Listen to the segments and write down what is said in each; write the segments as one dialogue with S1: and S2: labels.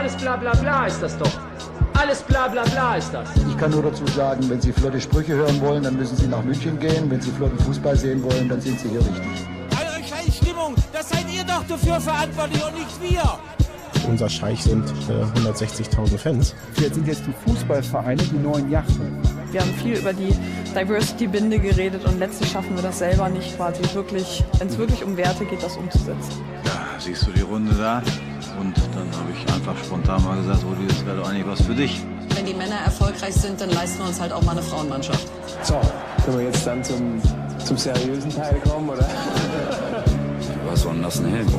S1: Alles bla bla bla ist das doch. Alles bla bla bla ist das.
S2: Ich kann nur dazu sagen, wenn Sie flotte Sprüche hören wollen, dann müssen Sie nach München gehen. Wenn Sie flotten Fußball sehen wollen, dann sind Sie hier richtig.
S3: Also scheiß Stimmung, das seid ihr doch dafür verantwortlich und nicht wir.
S4: Unser Scheich sind 160.000 Fans.
S5: Jetzt sind die Fußballvereine die neuen Yachten.
S6: Wir haben viel über die Diversity-Binde geredet und letztlich schaffen wir das selber nicht quasi wirklich, wenn es wirklich um Werte geht, das umzusetzen.
S7: Ja, siehst du die Runde da? Und dann habe ich einfach spontan mal gesagt, Rudi, das wäre doch eigentlich was für dich.
S8: Wenn die Männer erfolgreich sind, dann leisten wir uns halt auch mal eine Frauenmannschaft.
S9: So, können wir jetzt dann zum seriösen Teil kommen, oder?
S7: Was soll denn das ein Helm?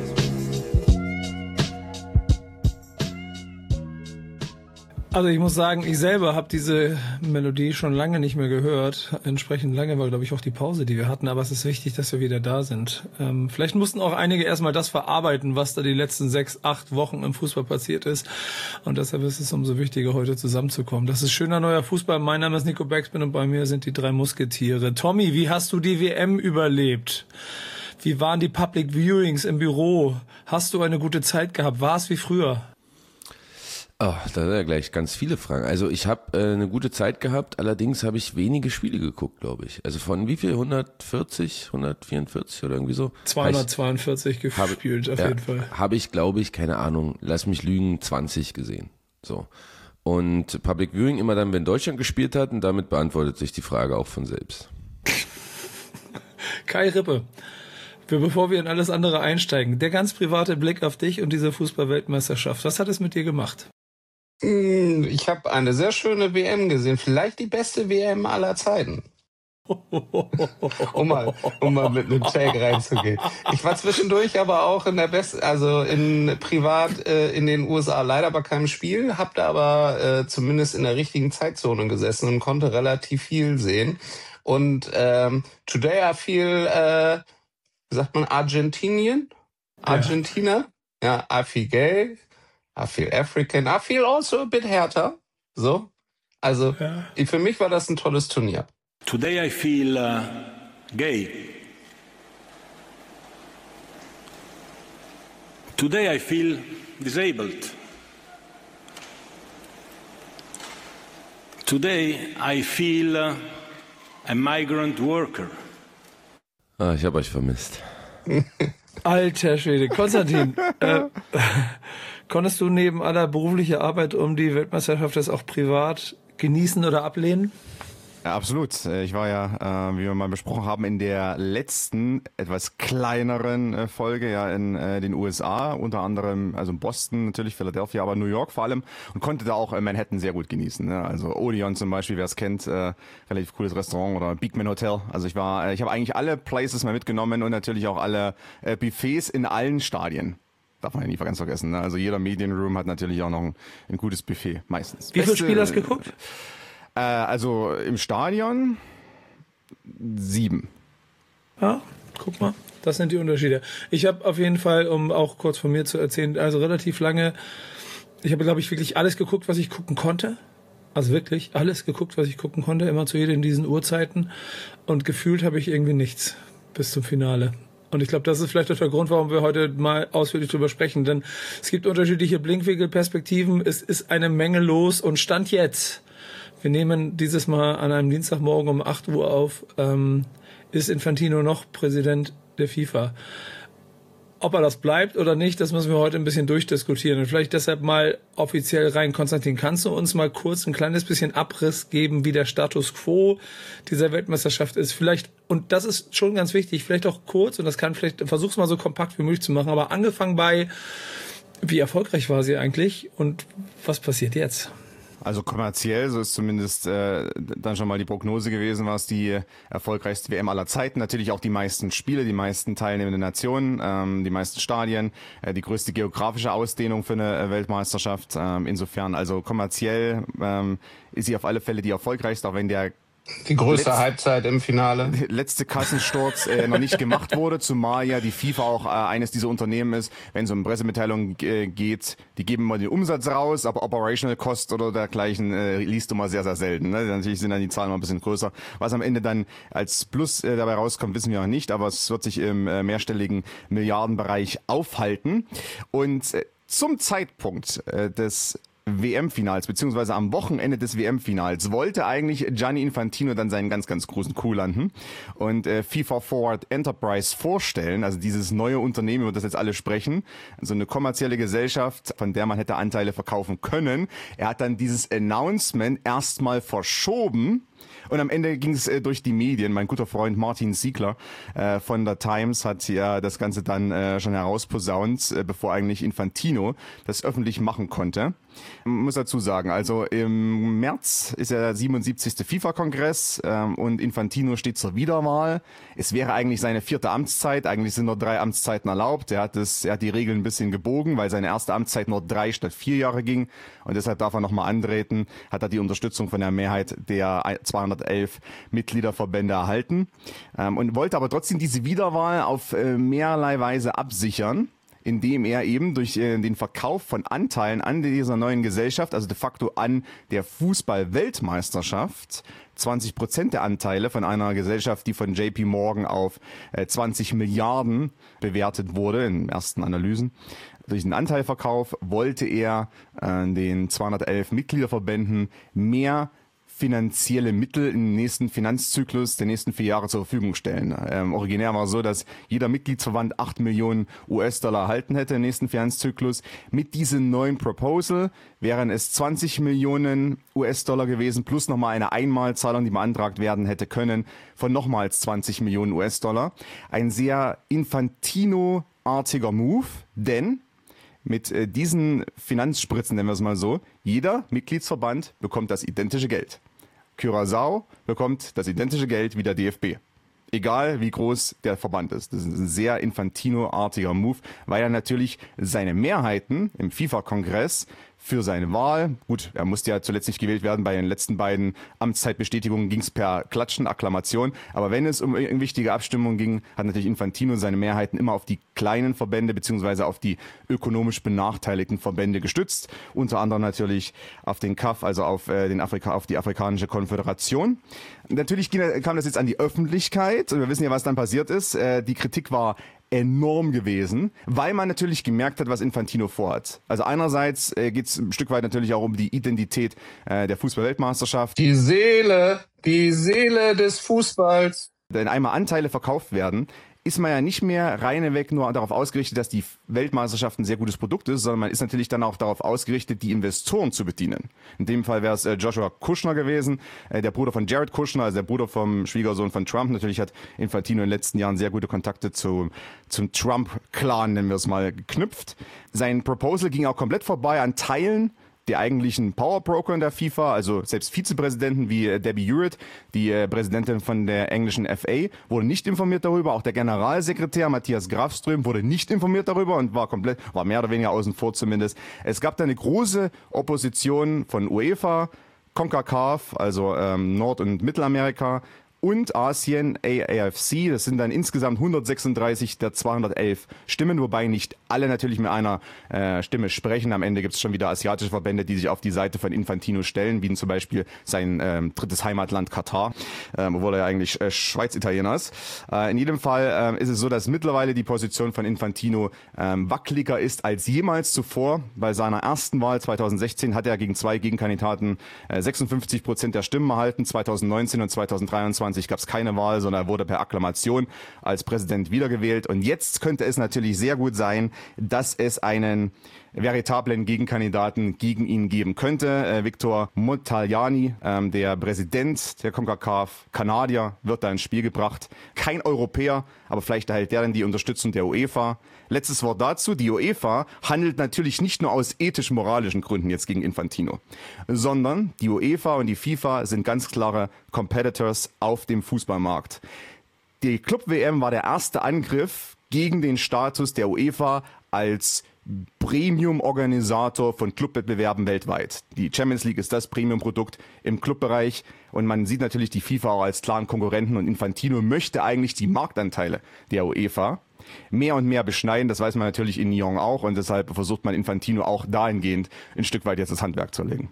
S10: Also ich muss sagen, ich selber habe diese Melodie schon lange nicht mehr gehört. Entsprechend lange war, glaube ich, auch die Pause, die wir hatten. Aber es ist wichtig, dass wir wieder da sind. Vielleicht mussten auch einige erstmal das verarbeiten, was da die letzten 6, 8 Wochen im Fußball passiert ist. Und deshalb ist es umso wichtiger, heute zusammenzukommen. Das ist schöner neuer Fußball. Mein Name ist Nico Backspin und bei mir sind die 3 Musketiere. Tommy, wie hast du die WM überlebt? Wie waren die Public Viewings im Büro? Hast du eine gute Zeit gehabt? War es wie früher?
S11: Oh, da sind ja gleich ganz viele Fragen. Also ich habe eine gute Zeit gehabt, allerdings habe ich wenige Spiele geguckt, glaube ich. Also von wie viel? 140, 144 oder irgendwie so?
S10: 242 gespielt auf jeden Fall.
S11: Habe ich, glaube ich, keine Ahnung, lass mich lügen, 20 gesehen. So. Und Public Viewing immer dann, wenn Deutschland gespielt hat, und damit beantwortet sich die Frage auch von selbst.
S10: Kai Rippe. Bevor wir in alles andere einsteigen, der ganz private Blick auf dich und diese Fußball-Weltmeisterschaft. Was hat es mit dir gemacht?
S12: Ich habe eine sehr schöne WM gesehen, vielleicht die beste WM aller Zeiten. um mal mit einem Take reinzugehen. Ich war zwischendurch aber auch in der privat in den USA, leider bei keinem Spiel, habe da aber zumindest in der richtigen Zeitzone gesessen und konnte relativ viel sehen. Und today I feel, wie sagt man, Argentina? Ja, I feel gay. I feel African. I feel also a bit härter. So. Also, für mich war das ein tolles Turnier.
S3: Today I feel gay. Today I feel disabled. Today I feel a migrant worker.
S11: Ich habe euch vermisst.
S10: Alter Schwede. Konstantin, konntest du neben aller beruflicher Arbeit um die Weltmeisterschaft das auch privat genießen oder ablehnen?
S13: Ja, absolut. Ich war ja, wie wir mal besprochen haben, in der letzten, etwas kleineren Folge ja in den USA, unter anderem, also in Boston, natürlich Philadelphia, aber New York vor allem, und konnte da auch Manhattan sehr gut genießen. Ne? Also Odeon zum Beispiel, wer es kennt, relativ cooles Restaurant, oder Beekman Hotel. Also ich habe eigentlich alle Places mal mitgenommen und natürlich auch alle Buffets in allen Stadien. Darf man ja nie ganz vergessen. Ne? Also jeder Medienroom hat natürlich auch noch ein gutes Buffet, meistens.
S10: Wie viele Spiele hast du geguckt?
S13: Also im Stadion 7.
S10: Ja, guck mal, das sind die Unterschiede. Ich habe auf jeden Fall, um auch kurz von mir zu erzählen, also relativ lange, ich habe, glaube ich, wirklich alles geguckt, was ich gucken konnte. Also wirklich alles geguckt, was ich gucken konnte, immer zu in diesen Uhrzeiten. Und gefühlt habe ich irgendwie nichts bis zum Finale. Und ich glaube, das ist vielleicht auch der Grund, warum wir heute mal ausführlich drüber sprechen. Denn es gibt unterschiedliche Blickwinkelperspektiven, es ist eine Menge los und Stand jetzt. Wir nehmen dieses Mal an einem Dienstagmorgen um 8 Uhr auf, ist Infantino noch Präsident der FIFA. Ob er das bleibt oder nicht, das müssen wir heute ein bisschen durchdiskutieren. Und vielleicht deshalb mal offiziell rein. Konstantin, kannst du uns mal kurz ein kleines bisschen Abriss geben, wie der Status quo dieser Weltmeisterschaft ist? Vielleicht, und das ist schon ganz wichtig, vielleicht auch kurz, und das kann vielleicht, versuch's mal so kompakt wie möglich zu machen, aber angefangen bei, wie erfolgreich war sie eigentlich und was passiert jetzt?
S13: Also kommerziell, so ist zumindest dann schon mal die Prognose gewesen, war es die erfolgreichste WM aller Zeiten. Natürlich auch die meisten Spiele, die meisten teilnehmende Nationen, die meisten Stadien, die größte geografische Ausdehnung für eine Weltmeisterschaft. Insofern, also kommerziell ist sie auf alle Fälle die erfolgreichste, auch wenn der
S12: die größte Halbzeit im Finale.
S13: Letzte Kassensturz noch nicht gemacht wurde, zumal ja die FIFA auch eines dieser Unternehmen ist, wenn es um Pressemitteilungen geht, die geben mal den Umsatz raus, aber Operational Cost oder dergleichen liest du mal sehr, sehr selten. Ne? Natürlich sind dann die Zahlen noch ein bisschen größer. Was am Ende dann als Plus dabei rauskommt, wissen wir noch nicht, aber es wird sich im mehrstelligen Milliardenbereich aufhalten. Und Zum Zeitpunkt des WM-Finals, beziehungsweise am Wochenende des WM-Finals, wollte eigentlich Gianni Infantino dann seinen ganz, ganz großen Coup landen und FIFA Forward Enterprise vorstellen, also dieses neue Unternehmen, über das jetzt alle sprechen, also eine kommerzielle Gesellschaft, von der man hätte Anteile verkaufen können. Er hat dann dieses Announcement erstmal verschoben. Und am Ende ging es durch die Medien. Mein guter Freund Martin Siegler von der Times hat ja das Ganze dann schon herausposaunt, bevor eigentlich Infantino das öffentlich machen konnte. Man muss dazu sagen, also im März ist ja der 77. FIFA-Kongress und Infantino steht zur Wiederwahl. Es wäre eigentlich seine 4. Amtszeit. Eigentlich sind nur 3 Amtszeiten erlaubt. Er hat die Regeln ein bisschen gebogen, weil seine erste Amtszeit nur 3 statt 4 Jahre ging. Und deshalb darf er nochmal antreten. Hat er die Unterstützung von der Mehrheit der 211 Mitgliederverbände erhalten und wollte aber trotzdem diese Wiederwahl auf mehrerlei Weise absichern, indem er eben durch den Verkauf von Anteilen an dieser neuen Gesellschaft, also de facto an der Fußball-Weltmeisterschaft, 20% der Anteile von einer Gesellschaft, die von JP Morgan auf 20 Milliarden bewertet wurde in ersten Analysen. Durch den Anteilverkauf wollte er den 211 Mitgliederverbänden mehr finanzielle Mittel im nächsten Finanzzyklus der nächsten 4 Jahre zur Verfügung stellen. Originär war es so, dass jeder Mitgliedsverband 8 Millionen US-Dollar erhalten hätte im nächsten Finanzzyklus. Mit diesem neuen Proposal wären es 20 Millionen US-Dollar gewesen, plus nochmal eine Einmalzahlung, die beantragt werden hätte können, von nochmals 20 Millionen US-Dollar. Ein sehr Infantino-artiger Move, denn mit diesen Finanzspritzen, nennen wir es mal so, jeder Mitgliedsverband bekommt das identische Geld. Curaçao bekommt das identische Geld wie der DFB. Egal wie groß der Verband ist. Das ist ein sehr Infantino-artiger Move, weil er natürlich seine Mehrheiten im FIFA-Kongress für seine Wahl, gut, er musste ja zuletzt nicht gewählt werden, bei den letzten beiden Amtszeitbestätigungen ging es per Klatschen, Akklamation, aber wenn es um wichtige Abstimmungen ging, hat natürlich Infantino seine Mehrheiten immer auf die kleinen Verbände beziehungsweise auf die ökonomisch benachteiligten Verbände gestützt, unter anderem natürlich auf den CAF, also auf die Afrikanische Konföderation. Natürlich kam das jetzt an die Öffentlichkeit und wir wissen ja, was dann passiert ist. Die Kritik war enorm gewesen, weil man natürlich gemerkt hat, was Infantino vorhat. Also einerseits geht es ein Stück weit natürlich auch um die Identität der Fußball-Weltmeisterschaft.
S12: Die Seele des Fußballs.
S13: Wenn einmal Anteile verkauft werden, ist man ja nicht mehr reineweg nur darauf ausgerichtet, dass die Weltmeisterschaft ein sehr gutes Produkt ist, sondern man ist natürlich dann auch darauf ausgerichtet, die Investoren zu bedienen. In dem Fall wäre es Joshua Kushner gewesen, der Bruder von Jared Kushner, also der Bruder vom Schwiegersohn von Trump. Natürlich hat Infantino in den letzten Jahren sehr gute Kontakte zum Trump-Clan, nennen wir es mal, geknüpft. Sein Proposal ging auch komplett vorbei an Teilen der eigentlichen Powerbroker in der FIFA, also selbst Vizepräsidenten wie Debbie Hewitt, die Präsidentin von der englischen FA, wurde nicht informiert darüber. Auch der Generalsekretär Matthias Grafström wurde nicht informiert darüber und war mehr oder weniger außen vor zumindest. Es gab da eine große Opposition von UEFA, CONCACAF, also Nord- und Mittelamerika, und Asien, AFC, das sind dann insgesamt 136 der 211 Stimmen, wobei nicht alle natürlich mit einer Stimme sprechen. Am Ende gibt es schon wieder asiatische Verbände, die sich auf die Seite von Infantino stellen, wie zum Beispiel sein drittes Heimatland Katar, obwohl er ja eigentlich Schweiz-Italiener ist. In jedem Fall ist es so, dass mittlerweile die Position von Infantino wackeliger ist als jemals zuvor. Bei seiner ersten Wahl 2016 hat er gegen 2 Gegenkandidaten 56% der Stimmen erhalten. 2019 und 2023 gab es keine Wahl, sondern er wurde per Akklamation als Präsident wiedergewählt. Und jetzt könnte es natürlich sehr gut sein, dass es einen veritablen Gegenkandidaten gegen ihn geben könnte. Victor Montagliani, der Präsident der CONCACAF, Kanadier, wird da ins Spiel gebracht. Kein Europäer, aber vielleicht erhält der dann die Unterstützung der UEFA. Letztes Wort dazu. Die UEFA handelt natürlich nicht nur aus ethisch-moralischen Gründen jetzt gegen Infantino, sondern die UEFA und die FIFA sind ganz klare Competitors auf dem Fußballmarkt. Die Club-WM war der erste Angriff gegen den Status der UEFA als Premium-Organisator von Clubwettbewerben weltweit. Die Champions League ist das Premium-Produkt im Clubbereich und man sieht natürlich die FIFA auch als klaren Konkurrenten und Infantino möchte eigentlich die Marktanteile der UEFA mehr und mehr beschneiden. Das weiß man natürlich in Nyon auch und deshalb versucht man Infantino auch dahingehend ein Stück weit jetzt das Handwerk zu legen.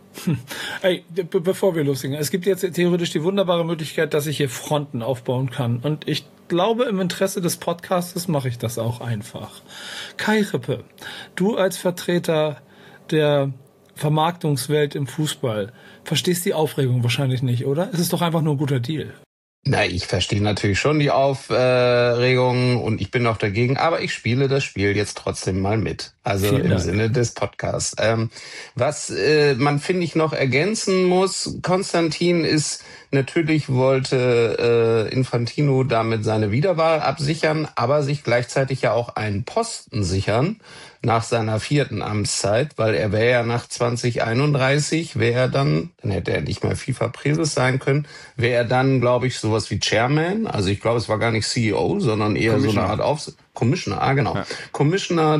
S10: Ey, bevor wir loslegen, es gibt jetzt theoretisch die wunderbare Möglichkeit, dass ich hier Fronten aufbauen kann. Und ich glaube, im Interesse des Podcastes mache ich das auch einfach. Kai Rippe, Du als Vertreter der Vermarktungswelt im Fußball verstehst die Aufregung wahrscheinlich nicht, oder? Es ist doch einfach nur ein guter Deal.
S12: Na, ich verstehe natürlich schon die Aufregung und ich bin auch dagegen, aber ich spiele das Spiel jetzt trotzdem mal mit. Also im Sinne des Podcasts. Was man, finde ich, noch ergänzen muss, Konstantin wollte Infantino damit seine Wiederwahl absichern, aber sich gleichzeitig ja auch einen Posten sichern nach seiner 4. Amtszeit, weil er wäre ja nach 2031, dann hätte er nicht mehr FIFA-Präses sein können, wäre er dann, glaube ich, sowas wie Chairman, also ich glaube, es war gar nicht CEO, sondern eher so eine Art Commissioner, genau. Ja. Commissioner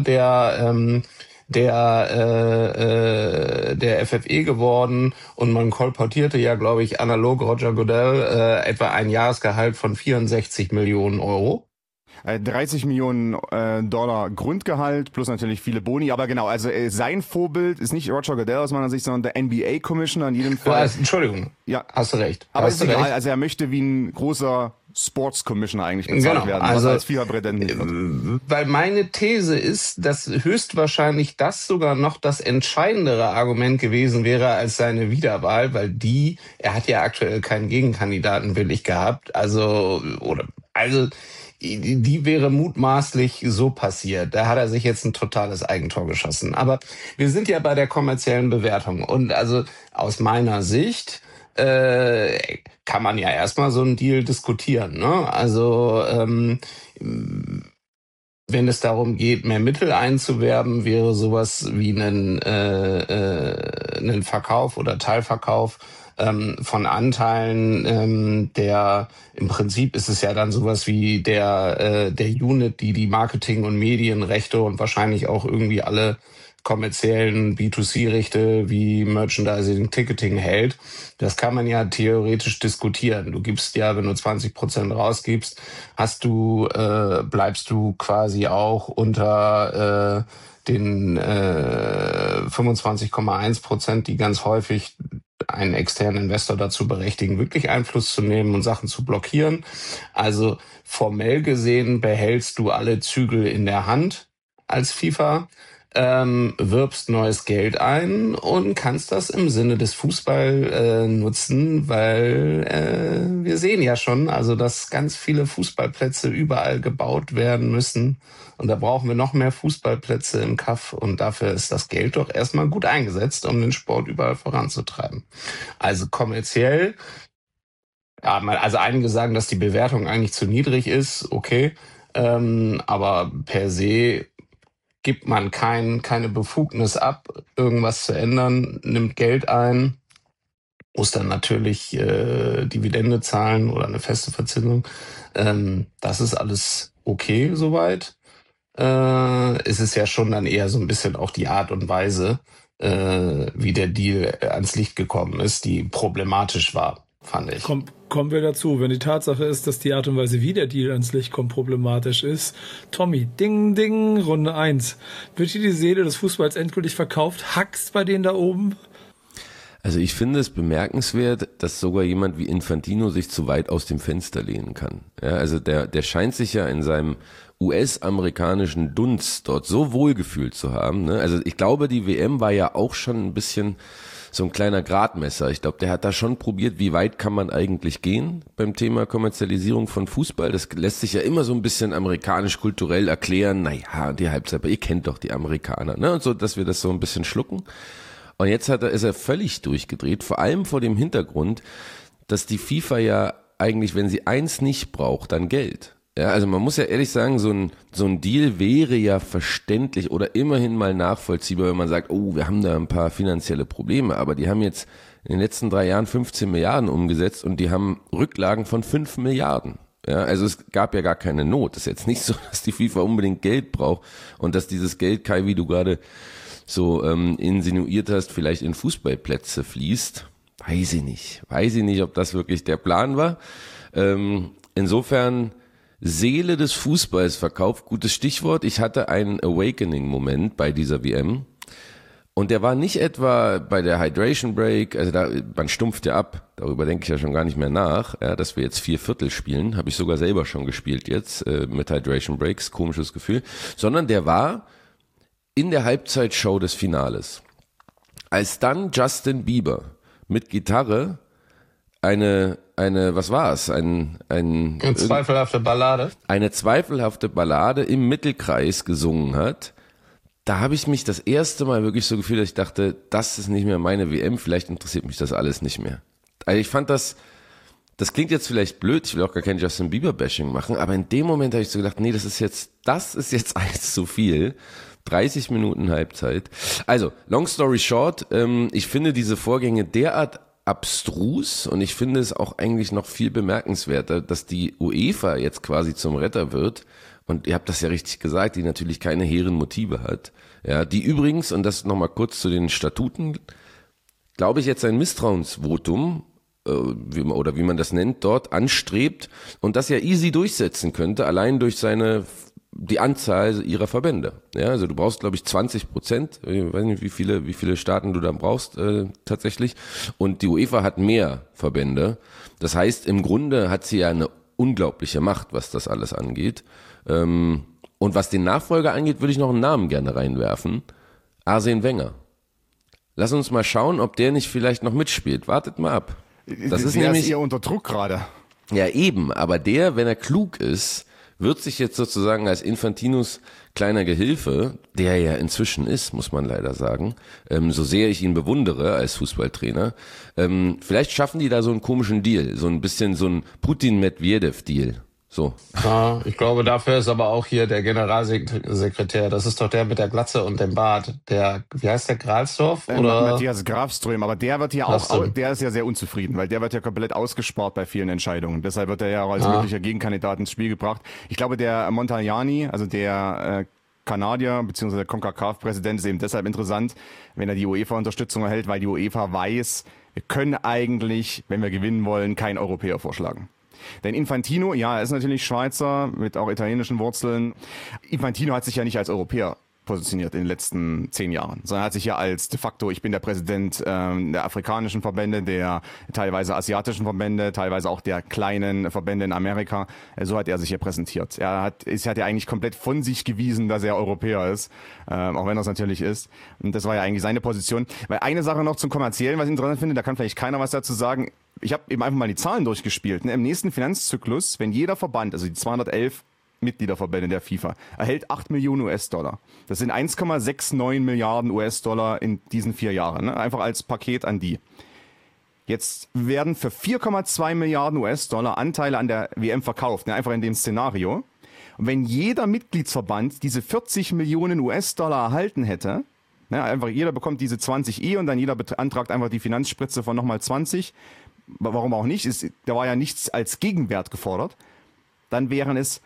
S12: der FFE geworden und man kolportierte ja, glaube ich, analog Roger Goodell etwa ein Jahresgehalt von 64 Millionen Euro.
S13: 30 Millionen Dollar Grundgehalt plus natürlich viele Boni, aber genau, also sein Vorbild ist nicht Roger Goodell aus meiner Sicht, sondern der NBA-Commissioner in jedem Fall.
S12: Entschuldigung, ja, hast du recht.
S13: Aber ist egal, also er möchte wie ein großer Sports Commissioner eigentlich bezahlt werden,
S12: also,
S13: als FIFA-Präsident.
S12: Weil meine These ist, dass höchstwahrscheinlich das sogar noch das entscheidendere Argument gewesen wäre als seine Wiederwahl, weil er hat ja aktuell keinen Gegenkandidaten willig gehabt, die wäre mutmaßlich so passiert. Da hat er sich jetzt ein totales Eigentor geschossen. Aber wir sind ja bei der kommerziellen Bewertung. Und also aus meiner Sicht kann man ja erstmal so einen Deal diskutieren, ne? Also wenn es darum geht, mehr Mittel einzuwerben, wäre sowas wie einen Verkauf oder Teilverkauf von Anteilen, der im Prinzip ist es ja dann sowas wie der Unit, die Marketing- und Medienrechte und wahrscheinlich auch irgendwie alle kommerziellen B2C-Rechte wie Merchandising, Ticketing hält. Das kann man ja theoretisch diskutieren. Du gibst ja, wenn du 20% rausgibst, bleibst du quasi auch unter den 25,1%, die ganz häufig einen externen Investor dazu berechtigen, wirklich Einfluss zu nehmen und Sachen zu blockieren. Also formell gesehen behältst du alle Zügel in der Hand als FIFA, wirbst neues Geld ein und kannst das im Sinne des Fußball nutzen, weil wir sehen ja schon, also dass ganz viele Fußballplätze überall gebaut werden müssen und da brauchen wir noch mehr Fußballplätze im Kaff und dafür ist das Geld doch erstmal gut eingesetzt, um den Sport überall voranzutreiben. Also kommerziell, ja, also einige sagen, dass die Bewertung eigentlich zu niedrig ist, okay, aber per se gibt man keine Befugnis ab, irgendwas zu ändern, nimmt Geld ein, muss dann natürlich Dividende zahlen oder eine feste Verzinsung. Das ist alles okay soweit. Es ist ja schon dann eher so ein bisschen auch die Art und Weise, wie der Deal ans Licht gekommen ist, die problematisch war, fand ich.
S10: Kommen wir dazu, wenn die Tatsache ist, dass die Art und Weise, wie der Deal ans Licht kommt, problematisch ist. Tommy, ding, ding, Runde 1. Wird hier die Seele des Fußballs endgültig verkauft? Hackst bei denen da oben?
S11: Also ich finde es bemerkenswert, dass sogar jemand wie Infantino sich zu weit aus dem Fenster lehnen kann. Ja, also der scheint sich ja in seinem US-amerikanischen Dunst dort so wohlgefühlt zu haben, ne? Also ich glaube, die WM war ja auch schon ein bisschen so ein kleiner Gradmesser. Ich glaube, der hat da schon probiert, wie weit kann man eigentlich gehen beim Thema Kommerzialisierung von Fußball. Das lässt sich ja immer so ein bisschen amerikanisch-kulturell erklären. Naja, die Halbzeit, ihr kennt doch die Amerikaner, ne? Und so, dass wir das so ein bisschen schlucken. Und jetzt ist er völlig durchgedreht, vor allem vor dem Hintergrund, dass die FIFA ja eigentlich, wenn sie eins nicht braucht, dann Geld. Ja, also man muss ja ehrlich sagen, so ein Deal wäre ja verständlich oder immerhin mal nachvollziehbar, wenn man sagt, oh, wir haben da ein paar finanzielle Probleme, aber die haben jetzt in den letzten 3 Jahren 15 Milliarden umgesetzt und die haben Rücklagen von 5 Milliarden. Ja, also es gab ja gar keine Not. Es ist jetzt nicht so, dass die FIFA unbedingt Geld braucht und dass dieses Geld, Kai, wie du gerade so insinuiert hast, vielleicht in Fußballplätze fließt. Weiß ich nicht, ob das wirklich der Plan war. Insofern Seele des Fußballs verkauft, gutes Stichwort. Ich hatte einen Awakening-Moment bei dieser WM und der war nicht etwa bei der Hydration Break, also man stumpft ja ab, darüber denke ich ja schon gar nicht mehr nach, ja, dass wir jetzt 4/4 spielen, habe ich sogar selber schon gespielt jetzt mit Hydration Breaks, komisches Gefühl, sondern der war in der Halbzeitshow des Finales, als dann Justin Bieber mit Gitarre was war es? Eine
S12: zweifelhafte Ballade.
S11: Eine zweifelhafte Ballade im Mittelkreis gesungen hat. Da habe ich mich das erste Mal wirklich so gefühlt, dass ich dachte, das ist nicht mehr meine WM, vielleicht interessiert mich das alles nicht mehr. Also ich fand das klingt jetzt vielleicht blöd, ich will auch gar kein Justin Bieber-Bashing machen, aber in dem Moment habe ich so gedacht, nee, das ist jetzt eins zu viel. 30 Minuten Halbzeit. Also, long story short, ich finde diese Vorgänge derart abstrus und ich finde es auch eigentlich noch viel bemerkenswerter, dass die UEFA jetzt quasi zum Retter wird und ihr habt das ja richtig gesagt, die natürlich keine hehren Motive hat, ja, die übrigens, und das nochmal kurz zu den Statuten, glaube ich jetzt ein Misstrauensvotum oder wie man das nennt, dort anstrebt und das ja easy durchsetzen könnte, allein durch die Anzahl ihrer Verbände. Ja, also du brauchst, glaube ich, 20%. Ich weiß nicht, wie viele Staaten du da brauchst tatsächlich. Und die UEFA hat mehr Verbände. Das heißt, im Grunde hat sie ja eine unglaubliche Macht, was das alles angeht. Und was den Nachfolger angeht, würde ich noch einen Namen gerne reinwerfen. Arsene Wenger. Lass uns mal schauen, ob der nicht vielleicht noch mitspielt. Wartet mal ab.
S13: Das ist nämlich eher unter Druck gerade.
S11: Ja, eben. Aber der, wenn er klug ist, wird sich jetzt sozusagen als Infantinos kleiner Gehilfe, der ja inzwischen ist, muss man leider sagen, so sehr ich ihn bewundere als Fußballtrainer, vielleicht schaffen die da so einen komischen Deal, so ein bisschen so ein Putin-Medvedev-Deal. So.
S12: Ja, ich glaube, dafür ist aber auch hier der Generalsekretär, das ist doch der mit der Glatze und dem Bart, wie heißt der, Gralsdorf? Oder?
S13: Matthias Grafström, aber der wird ja der ist ja sehr unzufrieden, weil der wird ja komplett ausgespart bei vielen Entscheidungen. Deshalb wird er ja auch als möglicher Gegenkandidat ins Spiel gebracht. Ich glaube, der Montagnani, also der Kanadier bzw. der CONCACAF-Präsident ist eben deshalb interessant, wenn er die UEFA-Unterstützung erhält, weil die UEFA weiß, wir können eigentlich, wenn wir gewinnen wollen, keinen Europäer vorschlagen. Denn Infantino, ja, er ist natürlich Schweizer mit auch italienischen Wurzeln. Infantino hat sich ja nicht als Europäer positioniert in den letzten 10 Jahren, sondern hat sich ja als de facto, ich bin der Präsident der afrikanischen Verbände, der teilweise asiatischen Verbände, teilweise auch der kleinen Verbände in Amerika, so hat er sich ja präsentiert. Er hat ja eigentlich komplett von sich gewiesen, dass er Europäer ist, auch wenn er es natürlich ist. Und das war ja eigentlich seine Position. Weil eine Sache noch zum Kommerziellen, was ich interessant finde, da kann vielleicht keiner was dazu sagen. Ich habe eben einfach mal die Zahlen durchgespielt. Im nächsten Finanzzyklus, wenn jeder Verband, also die 211 Mitgliederverbände der FIFA, erhält 8 Millionen US-Dollar. Das sind 1,69 Milliarden US-Dollar in diesen 4 Jahren. Ne? Einfach als Paket an die. Jetzt werden für 4,2 Milliarden US-Dollar Anteile an der WM verkauft. Ne? Einfach in dem Szenario. Und wenn jeder Mitgliedsverband diese 40 Millionen US-Dollar erhalten hätte, ne? Einfach jeder bekommt diese 20 und dann jeder beantragt einfach die Finanzspritze von nochmal 20. Warum auch nicht? Da war ja nichts als Gegenwert gefordert. Dann wären es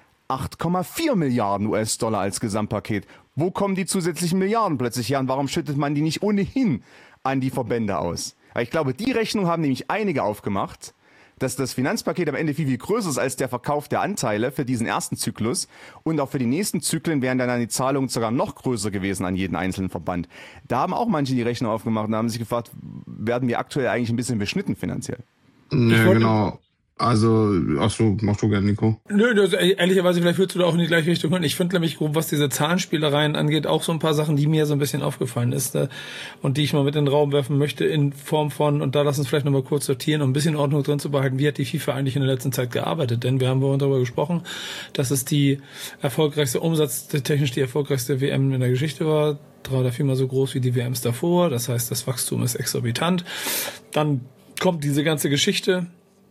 S13: 8,4 Milliarden US-Dollar als Gesamtpaket. Wo kommen die zusätzlichen Milliarden plötzlich her und warum schüttet man die nicht ohnehin an die Verbände aus? Weil ich glaube, die Rechnung haben nämlich einige aufgemacht, dass das Finanzpaket am Ende viel, viel größer ist als der Verkauf der Anteile für diesen ersten Zyklus und auch für die nächsten Zyklen wären dann die Zahlungen sogar noch größer gewesen an jeden einzelnen Verband. Da haben auch manche die Rechnung aufgemacht und haben sich gefragt, werden wir aktuell eigentlich ein bisschen beschnitten finanziell?
S12: Ja, genau. Also, mach du gerne, Nico.
S10: Nö, ehrlicherweise, vielleicht würdest du da auch in die gleiche Richtung hören. Ich finde nämlich, was diese Zahlenspielereien angeht, auch so ein paar Sachen, die mir so ein bisschen aufgefallen ist und die ich mal mit in den Raum werfen möchte in Form von, und da lass uns vielleicht nochmal kurz sortieren, um ein bisschen Ordnung drin zu behalten, wie hat die FIFA eigentlich in der letzten Zeit gearbeitet? Denn wir haben vorhin darüber gesprochen, dass es die umsatztechnisch die erfolgreichste WM in der Geschichte war, 3 oder 4 Mal so groß wie die WMs davor. Das heißt, das Wachstum ist exorbitant. Dann kommt diese ganze Geschichte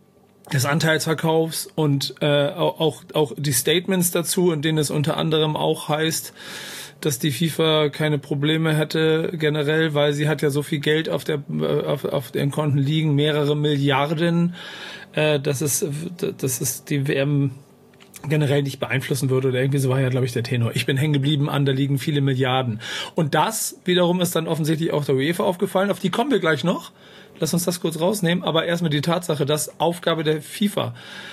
S10: des Anteilsverkaufs und auch die Statements dazu, in denen es unter anderem auch heißt, dass die FIFA keine Probleme hätte generell, weil sie hat ja so viel Geld auf den Konten liegen, mehrere Milliarden, dass es die WM generell nicht beeinflussen würde oder irgendwie so war ja, glaube ich, der Tenor. Ich bin hängen geblieben da liegen viele Milliarden. Und das wiederum ist dann offensichtlich auch der UEFA aufgefallen, auf die kommen wir gleich noch. Lass uns das kurz rausnehmen, aber erstmal die Tatsache, dass Aufgabe der FIFA,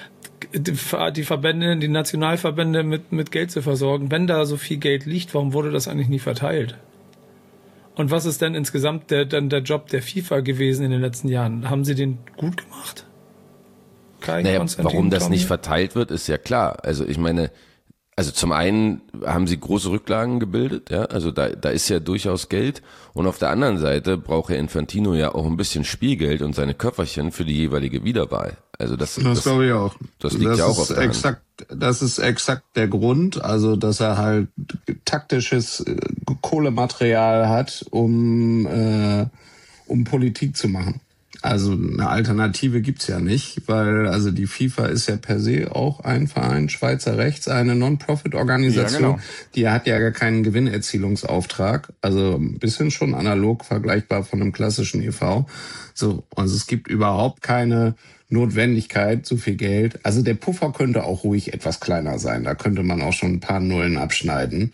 S10: die Verbände, die Nationalverbände mit Geld zu versorgen. Wenn da so viel Geld liegt, warum wurde das eigentlich nie verteilt? Und was ist denn insgesamt der Job der FIFA gewesen in den letzten Jahren? Haben sie den gut gemacht?
S11: Warum das nicht verteilt wird, ist ja klar. Also ich meine, Also zum einen haben sie große Rücklagen gebildet, ja, also da ist ja durchaus Geld, und auf der anderen Seite braucht Herr Infantino ja auch ein bisschen Spielgeld und seine Köfferchen für die jeweilige Wiederwahl. Also das
S12: glaube ich auch.
S11: Das liegt ja auch auf der Hand.
S12: Das ist exakt der Grund, also dass er halt taktisches Kohlematerial hat, um Politik zu machen. Also eine Alternative gibt's ja nicht, weil also die FIFA ist ja per se auch ein Verein, Schweizer Rechts, eine Non-Profit-Organisation. Ja, genau. Die hat ja gar keinen Gewinnerzielungsauftrag, also ein bisschen schon analog vergleichbar von einem klassischen e.V. So, also es gibt überhaupt keine Notwendigkeit, so viel Geld. Also der Puffer könnte auch ruhig etwas kleiner sein, da könnte man auch schon ein paar Nullen abschneiden.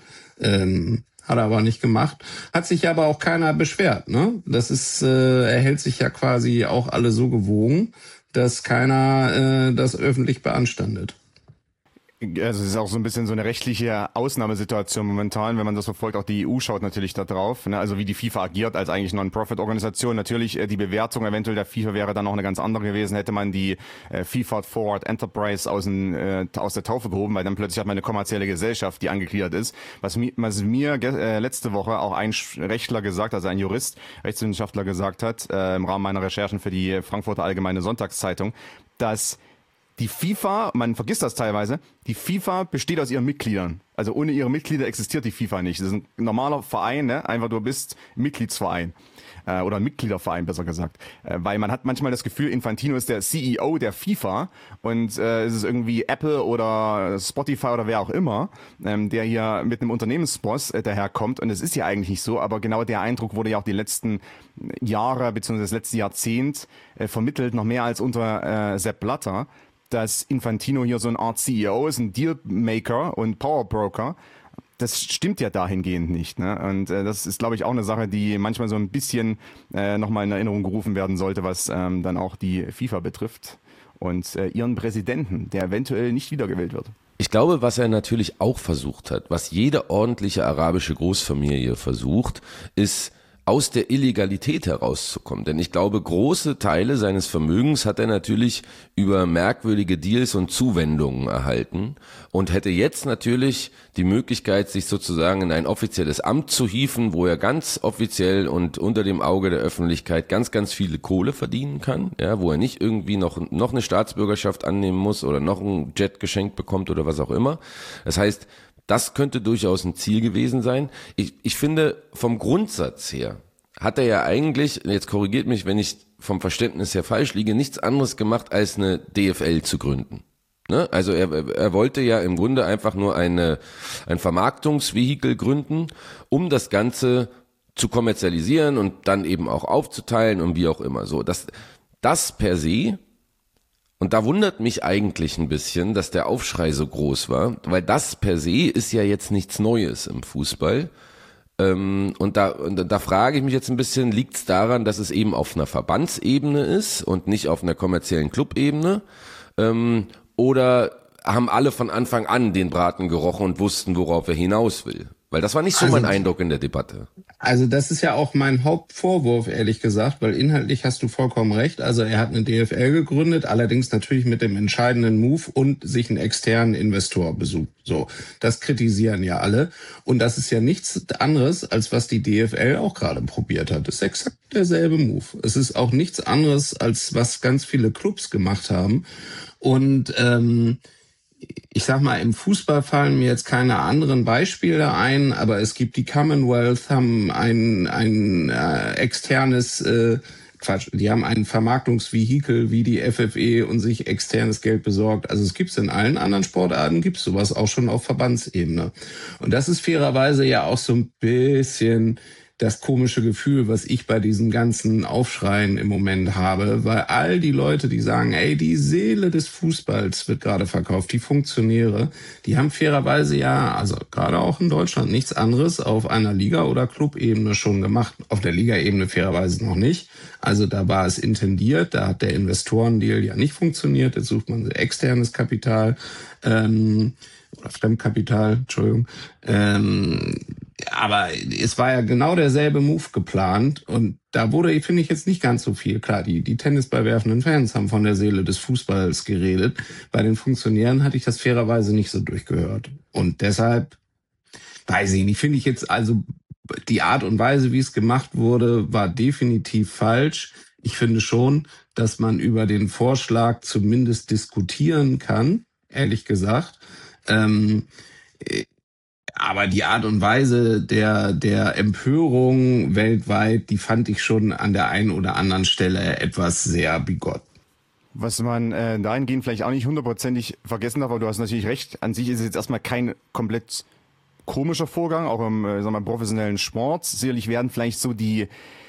S12: Hat er aber nicht gemacht. Hat sich aber auch keiner beschwert, ne? Das ist, er hält sich ja quasi auch alle so gewogen, dass keiner das öffentlich beanstandet.
S13: Also es ist auch so ein bisschen so eine rechtliche Ausnahmesituation momentan, wenn man das verfolgt. Auch die EU schaut natürlich da drauf, ne? Also wie die FIFA agiert als eigentlich Non-Profit-Organisation. Natürlich die Bewertung eventuell der FIFA wäre dann auch eine ganz andere gewesen, hätte man die FIFA Forward Enterprise aus der Taufe gehoben, weil dann plötzlich hat man eine kommerzielle Gesellschaft, die angegliedert ist. Was mir letzte Woche auch ein Rechtler gesagt, also ein Jurist, Rechtswissenschaftler gesagt hat, im Rahmen meiner Recherchen für die Frankfurter Allgemeine Sonntagszeitung, dass die FIFA, man vergisst das teilweise, die FIFA besteht aus ihren Mitgliedern. Also ohne ihre Mitglieder existiert die FIFA nicht. Das ist ein normaler Verein, ne? Einfach du bist Mitgliedsverein. Oder ein Mitgliederverein, besser gesagt. Weil man hat manchmal das Gefühl, Infantino ist der CEO der FIFA und es ist irgendwie Apple oder Spotify oder wer auch immer, der hier mit einem Unternehmensboss daherkommt. Und es ist ja eigentlich nicht so, aber genau der Eindruck wurde ja auch die letzten Jahre bzw. das letzte Jahrzehnt vermittelt, noch mehr als unter Sepp Blatter, dass Infantino hier so eine Art CEO ist, ein Dealmaker und Powerbroker. Das stimmt ja dahingehend nicht, ne? Und das ist, glaube ich, auch eine Sache, die manchmal so ein bisschen nochmal in Erinnerung gerufen werden sollte, was dann auch die FIFA betrifft und ihren Präsidenten, der eventuell nicht wiedergewählt wird.
S11: Ich glaube, was er natürlich auch versucht hat, was jede ordentliche arabische Großfamilie versucht, ist, aus der Illegalität herauszukommen. Denn ich glaube, große Teile seines Vermögens hat er natürlich über merkwürdige Deals und Zuwendungen erhalten und hätte jetzt natürlich die Möglichkeit, sich sozusagen in ein offizielles Amt zu hieven, wo er ganz offiziell und unter dem Auge der Öffentlichkeit ganz, ganz viele Kohle verdienen kann, ja, wo er nicht irgendwie noch eine Staatsbürgerschaft annehmen muss oder noch ein Jet geschenkt bekommt oder was auch immer. Das heißt, das könnte durchaus ein Ziel gewesen sein. Ich finde, vom Grundsatz her hat er ja eigentlich, jetzt korrigiert mich, wenn ich vom Verständnis her falsch liege, nichts anderes gemacht, als eine DFL zu gründen. Ne? Also er wollte ja im Grunde einfach nur ein Vermarktungsvehikel gründen, um das Ganze zu kommerzialisieren und dann eben auch aufzuteilen und wie auch immer. So, das per se. Und da wundert mich eigentlich ein bisschen, dass der Aufschrei so groß war, weil das per se ist ja jetzt nichts Neues im Fußball. Und da frage ich mich jetzt ein bisschen, liegt es daran, dass es eben auf einer Verbandsebene ist und nicht auf einer kommerziellen Clubebene? Oder haben alle von Anfang an den Braten gerochen und wussten, worauf er hinaus will? Weil das war nicht so mein Eindruck in der Debatte.
S12: Also das ist ja auch mein Hauptvorwurf, ehrlich gesagt, weil inhaltlich hast du vollkommen recht. Also er hat eine DFL gegründet, allerdings natürlich mit dem entscheidenden Move und sich einen externen Investor besucht. So, das kritisieren ja alle. Und das ist ja nichts anderes, als was die DFL auch gerade probiert hat. Das ist exakt derselbe Move. Es ist auch nichts anderes, als was ganz viele Clubs gemacht haben. Und ich sag mal, im Fußball fallen mir jetzt keine anderen Beispiele ein, aber es gibt die Commonwealth, haben ein externes, die haben ein Vermarktungsvehikel wie die FFE und sich externes Geld besorgt. Also es gibt's in allen anderen Sportarten, gibt's sowas auch schon auf Verbandsebene. Und das ist fairerweise ja auch so ein bisschen das komische Gefühl, was ich bei diesen ganzen Aufschreien im Moment habe, weil all die Leute, die sagen, ey, die Seele des Fußballs wird gerade verkauft, die Funktionäre, die haben fairerweise ja, also gerade auch in Deutschland, nichts anderes auf einer Liga- oder Clubebene schon gemacht. Auf der Ligaebene fairerweise noch nicht. Also da war es intendiert, da hat der Investorendeal ja nicht funktioniert, jetzt sucht man externes Kapital, oder Fremdkapital, Entschuldigung. aber es war ja genau derselbe Move geplant und da wurde, finde ich, jetzt nicht ganz so viel. Klar, die tennisballwerfenden Fans haben von der Seele des Fußballs geredet. Bei den Funktionären hatte ich das fairerweise nicht so durchgehört. Und deshalb, weiß ich nicht, finde ich jetzt also die Art und Weise, wie es gemacht wurde, war definitiv falsch. Ich finde schon, dass man über den Vorschlag zumindest diskutieren kann, ehrlich gesagt. Aber die Art und Weise der Empörung weltweit, die fand ich schon an der einen oder anderen Stelle etwas sehr bigott.
S13: Was man dahingehend vielleicht auch nicht hundertprozentig vergessen darf, aber du hast natürlich recht, an sich ist es jetzt erstmal kein komplett komischer Vorgang, auch im professionellen Sport. Sicherlich werden vielleicht so die,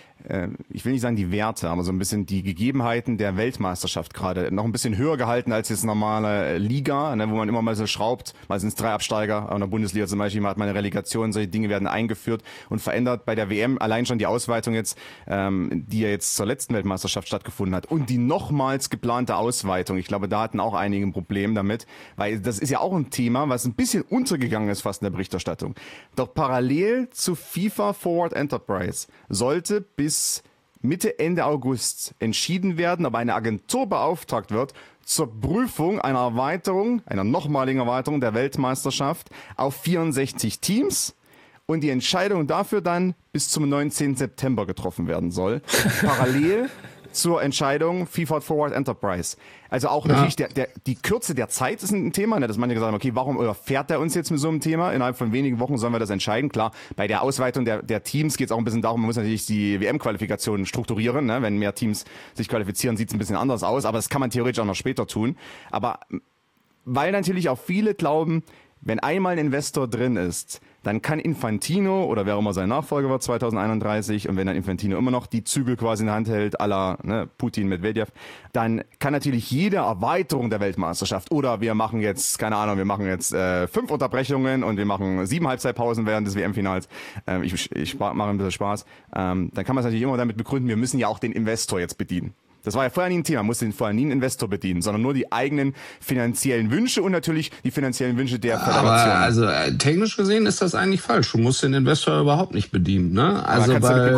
S13: ich will nicht sagen die Werte, aber so ein bisschen die Gegebenheiten der Weltmeisterschaft gerade noch ein bisschen höher gehalten als jetzt normale Liga, ne, wo man immer mal so schraubt, mal sind es 3 Absteiger, aber in der Bundesliga zum Beispiel hat man eine Relegation, solche Dinge werden eingeführt und verändert. Bei der WM allein schon die Ausweitung jetzt, die ja jetzt zur letzten Weltmeisterschaft stattgefunden hat und die nochmals geplante Ausweitung. Ich glaube, da hatten auch einige ein Problem damit, weil das ist ja auch ein Thema, was ein bisschen untergegangen ist fast in der Berichterstattung. Doch parallel zu FIFA Forward Enterprise sollte bis Mitte, Ende August entschieden werden, ob eine Agentur beauftragt wird zur Prüfung einer Erweiterung, einer nochmaligen Erweiterung der Weltmeisterschaft auf 64 Teams und die Entscheidung dafür dann bis zum 19. September getroffen werden soll. Parallel zur Entscheidung FIFA Forward Enterprise. Also auch natürlich die Kürze der Zeit ist ein Thema, ne, dass manche gesagt haben, okay, warum überfährt er uns jetzt mit so einem Thema? Innerhalb von wenigen Wochen sollen wir das entscheiden. Klar, bei der Ausweitung der Teams geht es auch ein bisschen darum, man muss natürlich die WM-Qualifikation strukturieren. Ne? Wenn mehr Teams sich qualifizieren, sieht es ein bisschen anders aus, aber das kann man theoretisch auch noch später tun. Aber weil natürlich auch viele glauben, wenn einmal ein Investor drin ist, dann kann Infantino oder wer auch immer sein Nachfolger wird 2031 und wenn dann Infantino immer noch die Zügel quasi in der Hand hält, à la Putin, Medvedev, dann kann natürlich jede Erweiterung der Weltmeisterschaft oder wir machen jetzt, keine Ahnung, wir machen jetzt 5 Unterbrechungen und wir machen 7 Halbzeitpausen während des WM-Finals. Ich mache ein bisschen Spaß. Dann kann man es natürlich immer damit begründen, wir müssen ja auch den Investor jetzt bedienen. Das war ja vorher nie ein Thema, man musste vorher nie einen Investor bedienen, sondern nur die eigenen finanziellen Wünsche und natürlich die finanziellen Wünsche der Föderation.
S12: Aber also technisch gesehen ist das eigentlich falsch. Du musst den Investor überhaupt nicht bedienen, ne? Also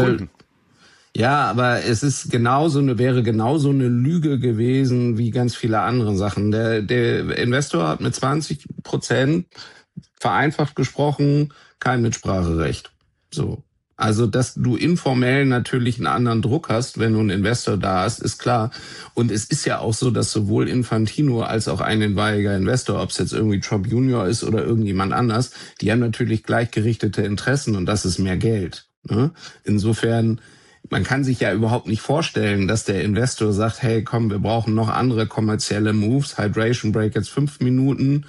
S12: ja, aber es ist wäre genauso eine Lüge gewesen wie ganz viele andere Sachen. Der Investor hat mit 20% vereinfacht gesprochen kein Mitspracherecht. So. Also, dass du informell natürlich einen anderen Druck hast, wenn du einen Investor da hast, ist klar. Und es ist ja auch so, dass sowohl Infantino als auch ein etwaiger Investor, ob es jetzt irgendwie Trump Junior ist oder irgendjemand anders, die haben natürlich gleichgerichtete Interessen und das ist mehr Geld. Ne? Insofern, man kann sich ja überhaupt nicht vorstellen, dass der Investor sagt, hey, komm, wir brauchen noch andere kommerzielle Moves, Hydration Break jetzt 5 Minuten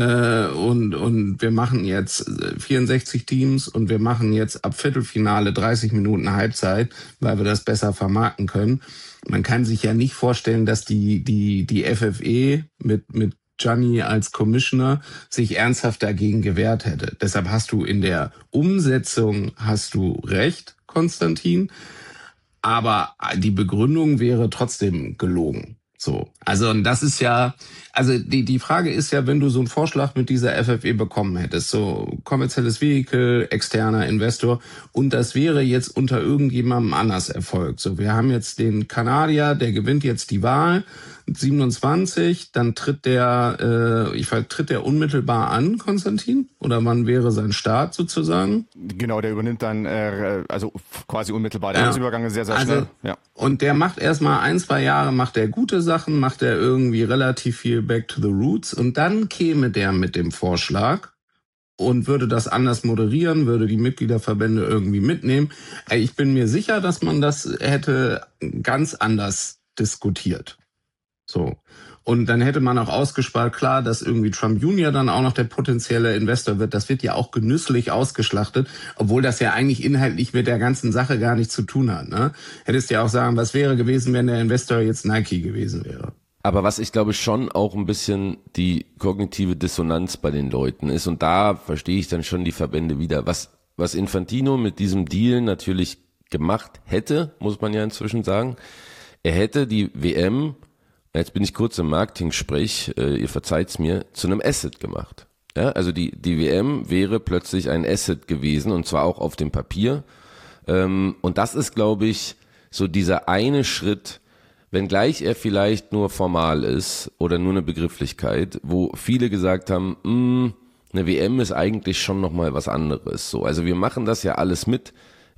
S12: und wir machen jetzt 64 Teams und wir machen jetzt ab Viertelfinale 30 Minuten Halbzeit, weil wir das besser vermarkten können. Man kann sich ja nicht vorstellen, dass die FFE mit Gianni als Commissioner sich ernsthaft dagegen gewehrt hätte. Deshalb hast du in der Umsetzung recht, Konstantin, aber die Begründung wäre trotzdem gelogen. So, also und das ist ja, also die Frage ist ja, wenn du so einen Vorschlag mit dieser FFE bekommen hättest, so kommerzielles Vehikel, externer Investor und das wäre jetzt unter irgendjemandem anders erfolgt. So, wir haben jetzt den Kanadier, der gewinnt jetzt die Wahl, 27, dann tritt der unmittelbar an, Konstantin? Oder wann wäre sein Start sozusagen?
S13: Genau, der übernimmt dann, also quasi unmittelbar. Der Übergang ist sehr, sehr schnell. Ja.
S12: Und der macht erstmal 1-2 Jahre, macht er gute Sachen, macht er irgendwie relativ viel Back to the Roots und dann käme der mit dem Vorschlag und würde das anders moderieren, würde die Mitgliederverbände irgendwie mitnehmen. Ich bin mir sicher, dass man das hätte ganz anders diskutiert. So. Und dann hätte man auch ausgespart, klar, dass irgendwie Trump Junior dann auch noch der potenzielle Investor wird. Das wird ja auch genüsslich ausgeschlachtet, obwohl das ja eigentlich inhaltlich mit der ganzen Sache gar nichts zu tun hat. Ne? Hättest ja auch sagen, was wäre gewesen, wenn der Investor jetzt Nike gewesen wäre.
S11: Aber was ich glaube schon auch ein bisschen die kognitive Dissonanz bei den Leuten ist, und da verstehe ich dann schon die Verbände wieder, was Infantino mit diesem Deal natürlich gemacht hätte, muss man ja inzwischen sagen. Er hätte die WM, jetzt bin ich kurz im Marketing-Sprech, ihr verzeiht's mir, zu einem Asset gemacht. Ja, also die WM wäre plötzlich ein Asset gewesen und zwar auch auf dem Papier. Und das ist, glaube ich, so dieser eine Schritt, wenngleich er vielleicht nur formal ist oder nur eine Begrifflichkeit, wo viele gesagt haben, eine WM ist eigentlich schon nochmal was anderes. So, also wir machen das ja alles mit.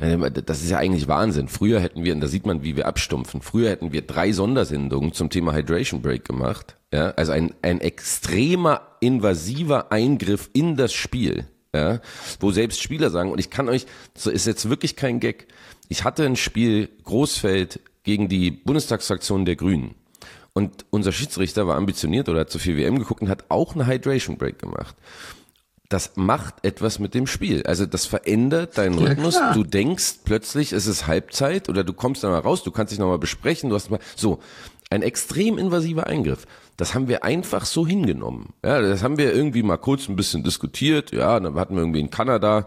S11: Das ist ja eigentlich Wahnsinn. Früher hätten wir, und da sieht man, wie wir abstumpfen, früher hätten wir 3 Sondersendungen zum Thema Hydration Break gemacht. Ja, also ein extremer, invasiver Eingriff in das Spiel. Ja, wo selbst Spieler sagen, und ich kann euch, so ist jetzt wirklich kein Gag, ich hatte ein Spiel Großfeld gegen die Bundestagsfraktion der Grünen. Und unser Schiedsrichter war ambitioniert oder hat zu viel WM geguckt und hat auch eine Hydration Break gemacht. Das macht etwas mit dem Spiel. Also das verändert deinen Rhythmus. Klar. Du denkst plötzlich, es ist Halbzeit oder du kommst dann mal raus, du kannst dich nochmal besprechen. Du hast mal so ein extrem invasiver Eingriff. Das haben wir einfach so hingenommen. Ja, das haben wir irgendwie mal kurz ein bisschen diskutiert. Ja, dann hatten wir irgendwie in Kanada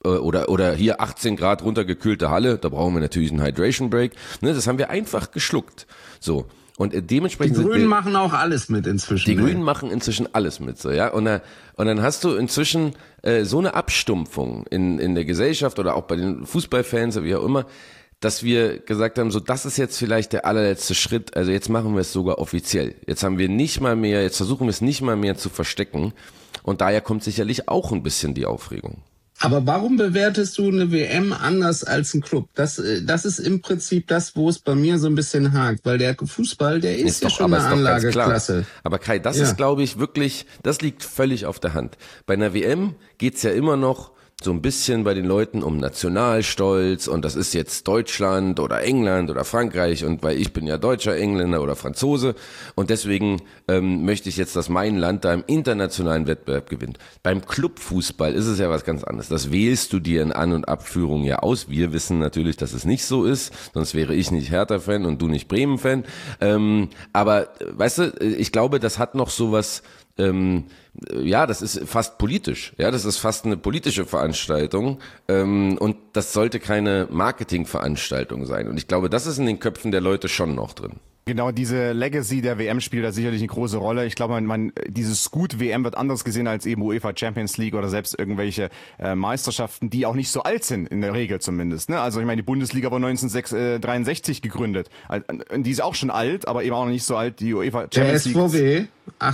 S11: oder hier 18 Grad runtergekühlte Halle. Da brauchen wir natürlich einen Hydration Break. Ne, das haben wir einfach geschluckt. So. Und dementsprechend
S12: die Grünen machen auch alles mit inzwischen.
S11: Die Grünen machen inzwischen alles mit, so, ja. Und dann hast du inzwischen so eine Abstumpfung in der Gesellschaft oder auch bei den Fußballfans oder wie auch immer, dass wir gesagt haben, so, das ist jetzt vielleicht der allerletzte Schritt. Also jetzt machen wir es sogar offiziell. Jetzt haben wir nicht mal mehr, jetzt versuchen wir es nicht mal mehr zu verstecken. Und daher kommt sicherlich auch ein bisschen die Aufregung.
S12: Aber warum bewertest du eine WM anders als ein Club? Das ist im Prinzip das, wo es bei mir so ein bisschen hakt, weil der Fußball, der ist ja schon eine Anlageklasse.
S11: Aber Kai, das ist, glaube ich, wirklich, das liegt völlig auf der Hand. Bei einer WM geht's ja immer noch so ein bisschen bei den Leuten um Nationalstolz und das ist jetzt Deutschland oder England oder Frankreich und weil ich bin ja Deutscher, Engländer oder Franzose und deswegen möchte ich jetzt, dass mein Land da im internationalen Wettbewerb gewinnt. Beim Clubfußball ist es ja was ganz anderes. Das wählst du dir in An- und Abführung ja aus. Wir wissen natürlich, dass es nicht so ist, sonst wäre ich nicht Hertha-Fan und du nicht Bremen-Fan. Aber weißt du, ich glaube, das hat noch sowas. Ja, das ist fast politisch. Ja, das ist fast eine politische Veranstaltung und das sollte keine Marketingveranstaltung sein. Und ich glaube, das ist in den Köpfen der Leute schon noch drin.
S13: Genau, diese Legacy der WM spielt da sicherlich eine große Rolle. Ich glaube, dieses Gut-WM wird anders gesehen als eben UEFA Champions League oder selbst irgendwelche Meisterschaften, die auch nicht so alt sind, in der Regel zumindest. Ne? Also ich meine, die Bundesliga war 1963 gegründet. Die ist auch schon alt, aber eben auch noch nicht so alt, die UEFA Champions League.
S12: Der SVW,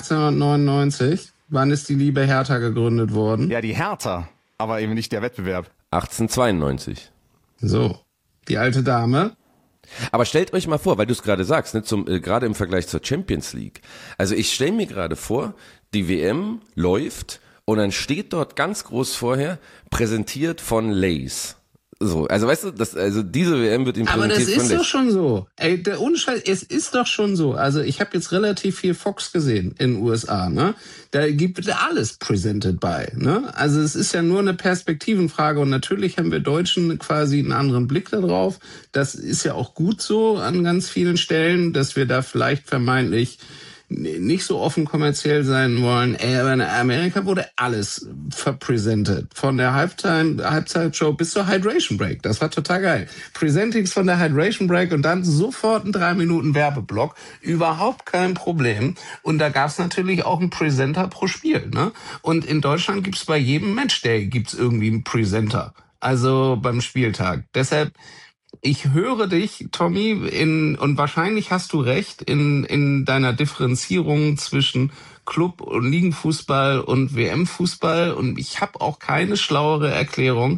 S12: 1899. Wann ist die liebe Hertha gegründet worden?
S13: Ja, die Hertha, aber eben nicht der Wettbewerb.
S11: 1892.
S12: So, die alte Dame.
S11: Aber stellt euch mal vor, weil du es gerade sagst, ne, gerade im Vergleich zur Champions League. Also ich stelle mir gerade vor, die WM läuft und dann steht dort ganz groß vorher, präsentiert von Lay's. So, also weißt du, also diese WM wird ihm präsentiert von Lay's.
S12: Aber das ist doch schon so. Ey, der Unscheiß, es ist doch schon so. Also ich habe jetzt relativ viel Fox gesehen in den USA, ne? Da gibt alles presented by, ne? Also es ist ja nur eine Perspektivenfrage und natürlich haben wir Deutschen quasi einen anderen Blick darauf. Das ist ja auch gut so an ganz vielen Stellen, dass wir da vielleicht vermeintlich nicht so offen kommerziell sein wollen. Aber in Amerika wurde alles verpräsentiert. Von der Halbzeitshow bis zur Hydration Break. Das war total geil. Presentings von der Hydration Break und dann sofort ein 3 Minuten Werbeblock. Überhaupt kein Problem. Und da gab's natürlich auch einen Presenter pro Spiel, ne? Und in Deutschland gibt's bei jedem Matchday gibt's irgendwie einen Presenter. Also beim Spieltag. Deshalb, ich höre dich, Tommy, und wahrscheinlich hast du recht in deiner Differenzierung zwischen Club- und Ligenfußball und WM-Fußball und ich habe auch keine schlauere Erklärung.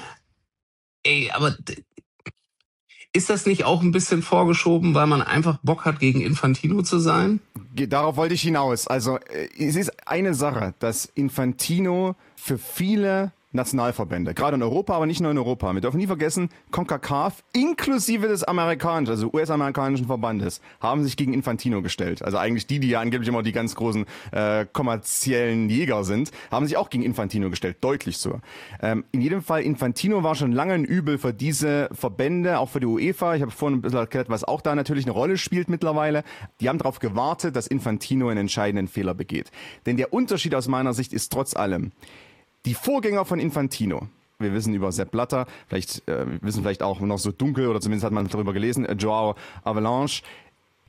S12: Ey, aber ist das nicht auch ein bisschen vorgeschoben, weil man einfach Bock hat, gegen Infantino zu sein?
S13: Darauf wollte ich hinaus. Also es ist eine Sache, dass Infantino für viele Nationalverbände, gerade in Europa, aber nicht nur in Europa. Wir dürfen nie vergessen, CONCACAF inklusive des amerikanischen, also US-amerikanischen Verbandes, haben sich gegen Infantino gestellt. Also eigentlich die ja angeblich immer die ganz großen kommerziellen Jäger sind, haben sich auch gegen Infantino gestellt, deutlich so. In jedem Fall, Infantino war schon lange ein Übel für diese Verbände, auch für die UEFA. Ich habe vorhin ein bisschen erklärt, was auch da natürlich eine Rolle spielt mittlerweile. Die haben darauf gewartet, dass Infantino einen entscheidenden Fehler begeht. Denn der Unterschied aus meiner Sicht ist trotz allem, die Vorgänger von Infantino, wir wissen über Sepp Blatter, wissen vielleicht auch noch so dunkel, oder zumindest hat man darüber gelesen, Joao Avalanche,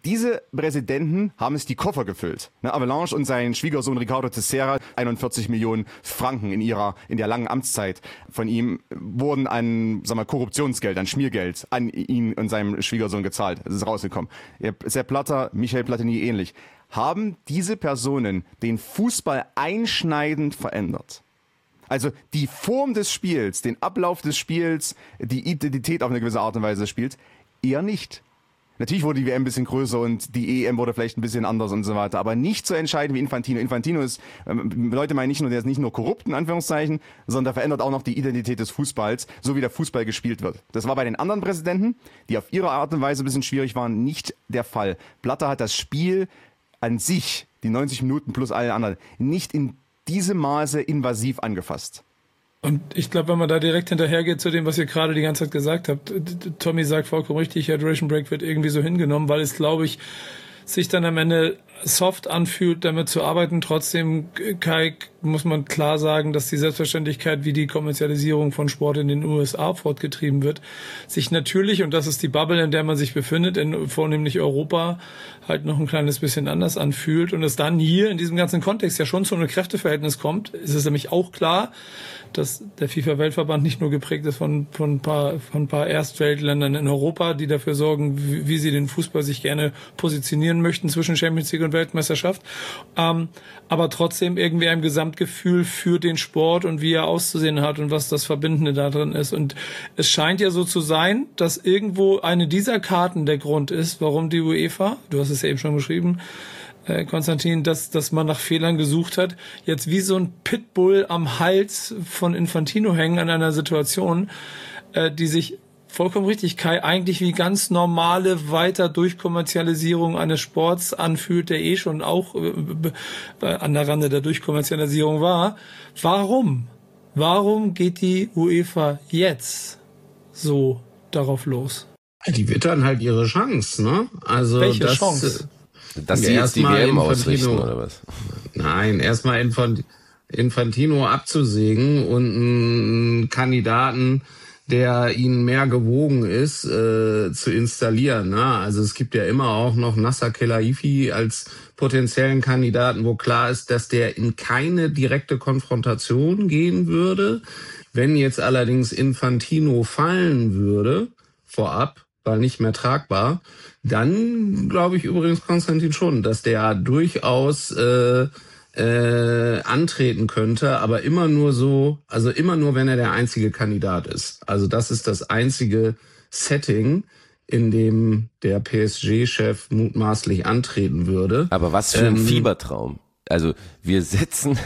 S13: Diese Präsidenten haben sich die Koffer gefüllt. Avalanche und sein Schwiegersohn Ricardo Teixeira, 41 Millionen Franken in der langen Amtszeit von ihm wurden an, Korruptionsgeld, an Schmiergeld an ihn und seinem Schwiegersohn gezahlt. Das ist rausgekommen. Sepp Blatter, Michel Platini ähnlich. Haben diese Personen den Fußball einschneidend verändert? Also die Form des Spiels, den Ablauf des Spiels, die Identität auf eine gewisse Art und Weise des Spiels, eher nicht. Natürlich wurde die WM ein bisschen größer und die EM wurde vielleicht ein bisschen anders und so weiter, aber nicht so entscheidend wie Infantino. Infantino ist, Leute meinen nicht nur, der ist nicht nur korrupt, in Anführungszeichen, sondern der verändert auch noch die Identität des Fußballs, so wie der Fußball gespielt wird. Das war bei den anderen Präsidenten, die auf ihre Art und Weise ein bisschen schwierig waren, nicht der Fall. Blatter hat das Spiel an sich, die 90 Minuten plus alle anderen, nicht in diesem Maße invasiv angefasst.
S10: Und ich glaube, wenn man da direkt hinterhergeht zu dem, was ihr gerade die ganze Zeit gesagt habt, Tommy sagt vollkommen richtig, Hydration Break wird irgendwie so hingenommen, weil es, glaube ich, sich dann am Ende soft anfühlt, damit zu arbeiten. Trotzdem, Kai, muss man klar sagen, dass die Selbstverständlichkeit, wie die Kommerzialisierung von Sport in den USA fortgetrieben wird, sich natürlich, und das ist die Bubble, in der man sich befindet, in vornehmlich Europa, halt noch ein kleines bisschen anders anfühlt. Und es dann hier in diesem ganzen Kontext ja schon zu einem Kräfteverhältnis kommt, ist es nämlich auch klar, dass der FIFA-Weltverband nicht nur geprägt ist von ein paar Erstweltländern in Europa, die dafür sorgen, wie sie den Fußball sich gerne positionieren möchten zwischen Champions League und Weltmeisterschaft, aber trotzdem irgendwie ein Gesamtgefühl für den Sport und wie er auszusehen hat und was das Verbindende da drin ist. Und es scheint ja so zu sein, dass irgendwo eine dieser Karten der Grund ist, warum die UEFA, du hast es ja eben schon beschrieben, Konstantin, dass man nach Fehlern gesucht hat, jetzt wie so ein Pitbull am Hals von Infantino hängen an einer Situation, die sich vollkommen richtig, Kai, eigentlich wie ganz normale weiter Durchkommerzialisierung eines Sports anfühlt, der schon auch an der Rande der Durchkommerzialisierung war. Warum? Warum geht die UEFA jetzt so darauf los?
S12: Die wittern halt ihre Chance, ne? Also
S10: welche Chance?
S11: Dass sie jetzt die WM ausrichten, oder was?
S12: Nein, erstmal Infantino abzusägen und einen Kandidaten, der ihnen mehr gewogen ist, zu installieren. Ne? Also es gibt ja immer auch noch Nasser Khelaifi als potenziellen Kandidaten, wo klar ist, dass der in keine direkte Konfrontation gehen würde. Wenn jetzt allerdings Infantino fallen würde, vorab, weil nicht mehr tragbar, dann glaube ich übrigens, Konstantin, schon, dass der durchaus antreten könnte, aber immer nur so, also immer nur, wenn er der einzige Kandidat ist. Also das ist das einzige Setting, in dem der PSG-Chef mutmaßlich antreten würde.
S11: Aber was für ein Fiebertraum. Also wir setzen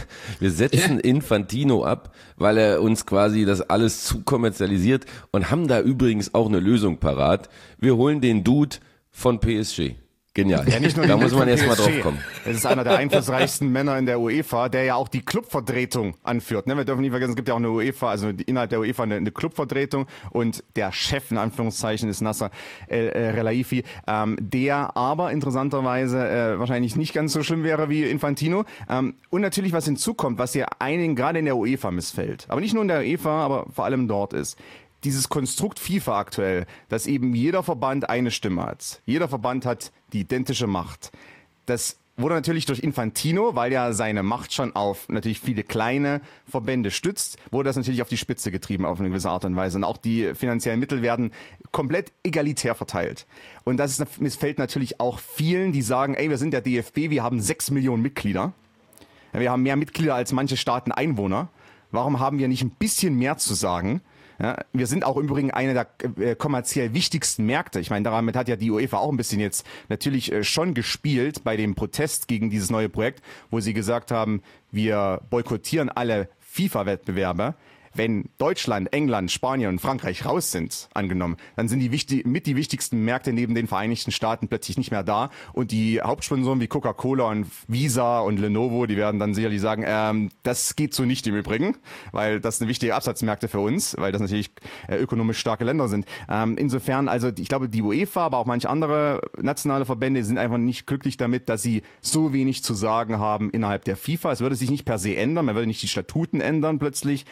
S11: Infantino ab, weil er uns quasi das alles zu kommerzialisiert und haben da übrigens auch eine Lösung parat. Wir holen den Dude von PSG. Genial.
S13: Ja, nicht nur
S11: da muss man erst mal drauf kommen.
S13: Das ist einer der einflussreichsten Männer in der UEFA, der ja auch die Clubvertretung anführt. Wir dürfen nicht vergessen, es gibt ja auch eine UEFA, also innerhalb der UEFA eine Clubvertretung und der Chef in Anführungszeichen ist Nasser Khelaifi, der aber interessanterweise wahrscheinlich nicht ganz so schlimm wäre wie Infantino. Und natürlich, was hinzukommt, was ja einigen gerade in der UEFA missfällt, aber nicht nur in der UEFA, aber vor allem dort ist, dieses Konstrukt FIFA aktuell, dass eben jeder Verband eine Stimme hat. Jeder Verband hat die identische Macht. Das wurde natürlich durch Infantino, weil ja seine Macht schon auf natürlich viele kleine Verbände stützt, wurde das natürlich auf die Spitze getrieben auf eine gewisse Art und Weise. Und auch die finanziellen Mittel werden komplett egalitär verteilt. Und das missfällt natürlich auch vielen, die sagen, ey, wir sind der DFB, wir haben 6 Millionen Mitglieder. Wir haben mehr Mitglieder als manche Staaten Einwohner. Warum haben wir nicht ein bisschen mehr zu sagen? Ja, wir sind auch im Übrigen eine der kommerziell wichtigsten Märkte. Ich meine, damit hat ja die UEFA auch ein bisschen jetzt natürlich schon gespielt bei dem Protest gegen dieses neue Projekt, wo sie gesagt haben, wir boykottieren alle FIFA-Wettbewerbe. Wenn Deutschland, England, Spanien und Frankreich raus sind, angenommen, dann sind die wichtigsten Märkte neben den Vereinigten Staaten plötzlich nicht mehr da. Und die Hauptsponsoren wie Coca-Cola und Visa und Lenovo, die werden dann sicherlich sagen, das geht so nicht im Übrigen, weil das sind wichtige Absatzmärkte für uns, weil das natürlich ökonomisch starke Länder sind. Insofern, also ich glaube, die UEFA, aber auch manche andere nationale Verbände sind einfach nicht glücklich damit, dass sie so wenig zu sagen haben innerhalb der FIFA. Es würde sich nicht per se ändern, man würde nicht die Statuten ändern plötzlich, aber man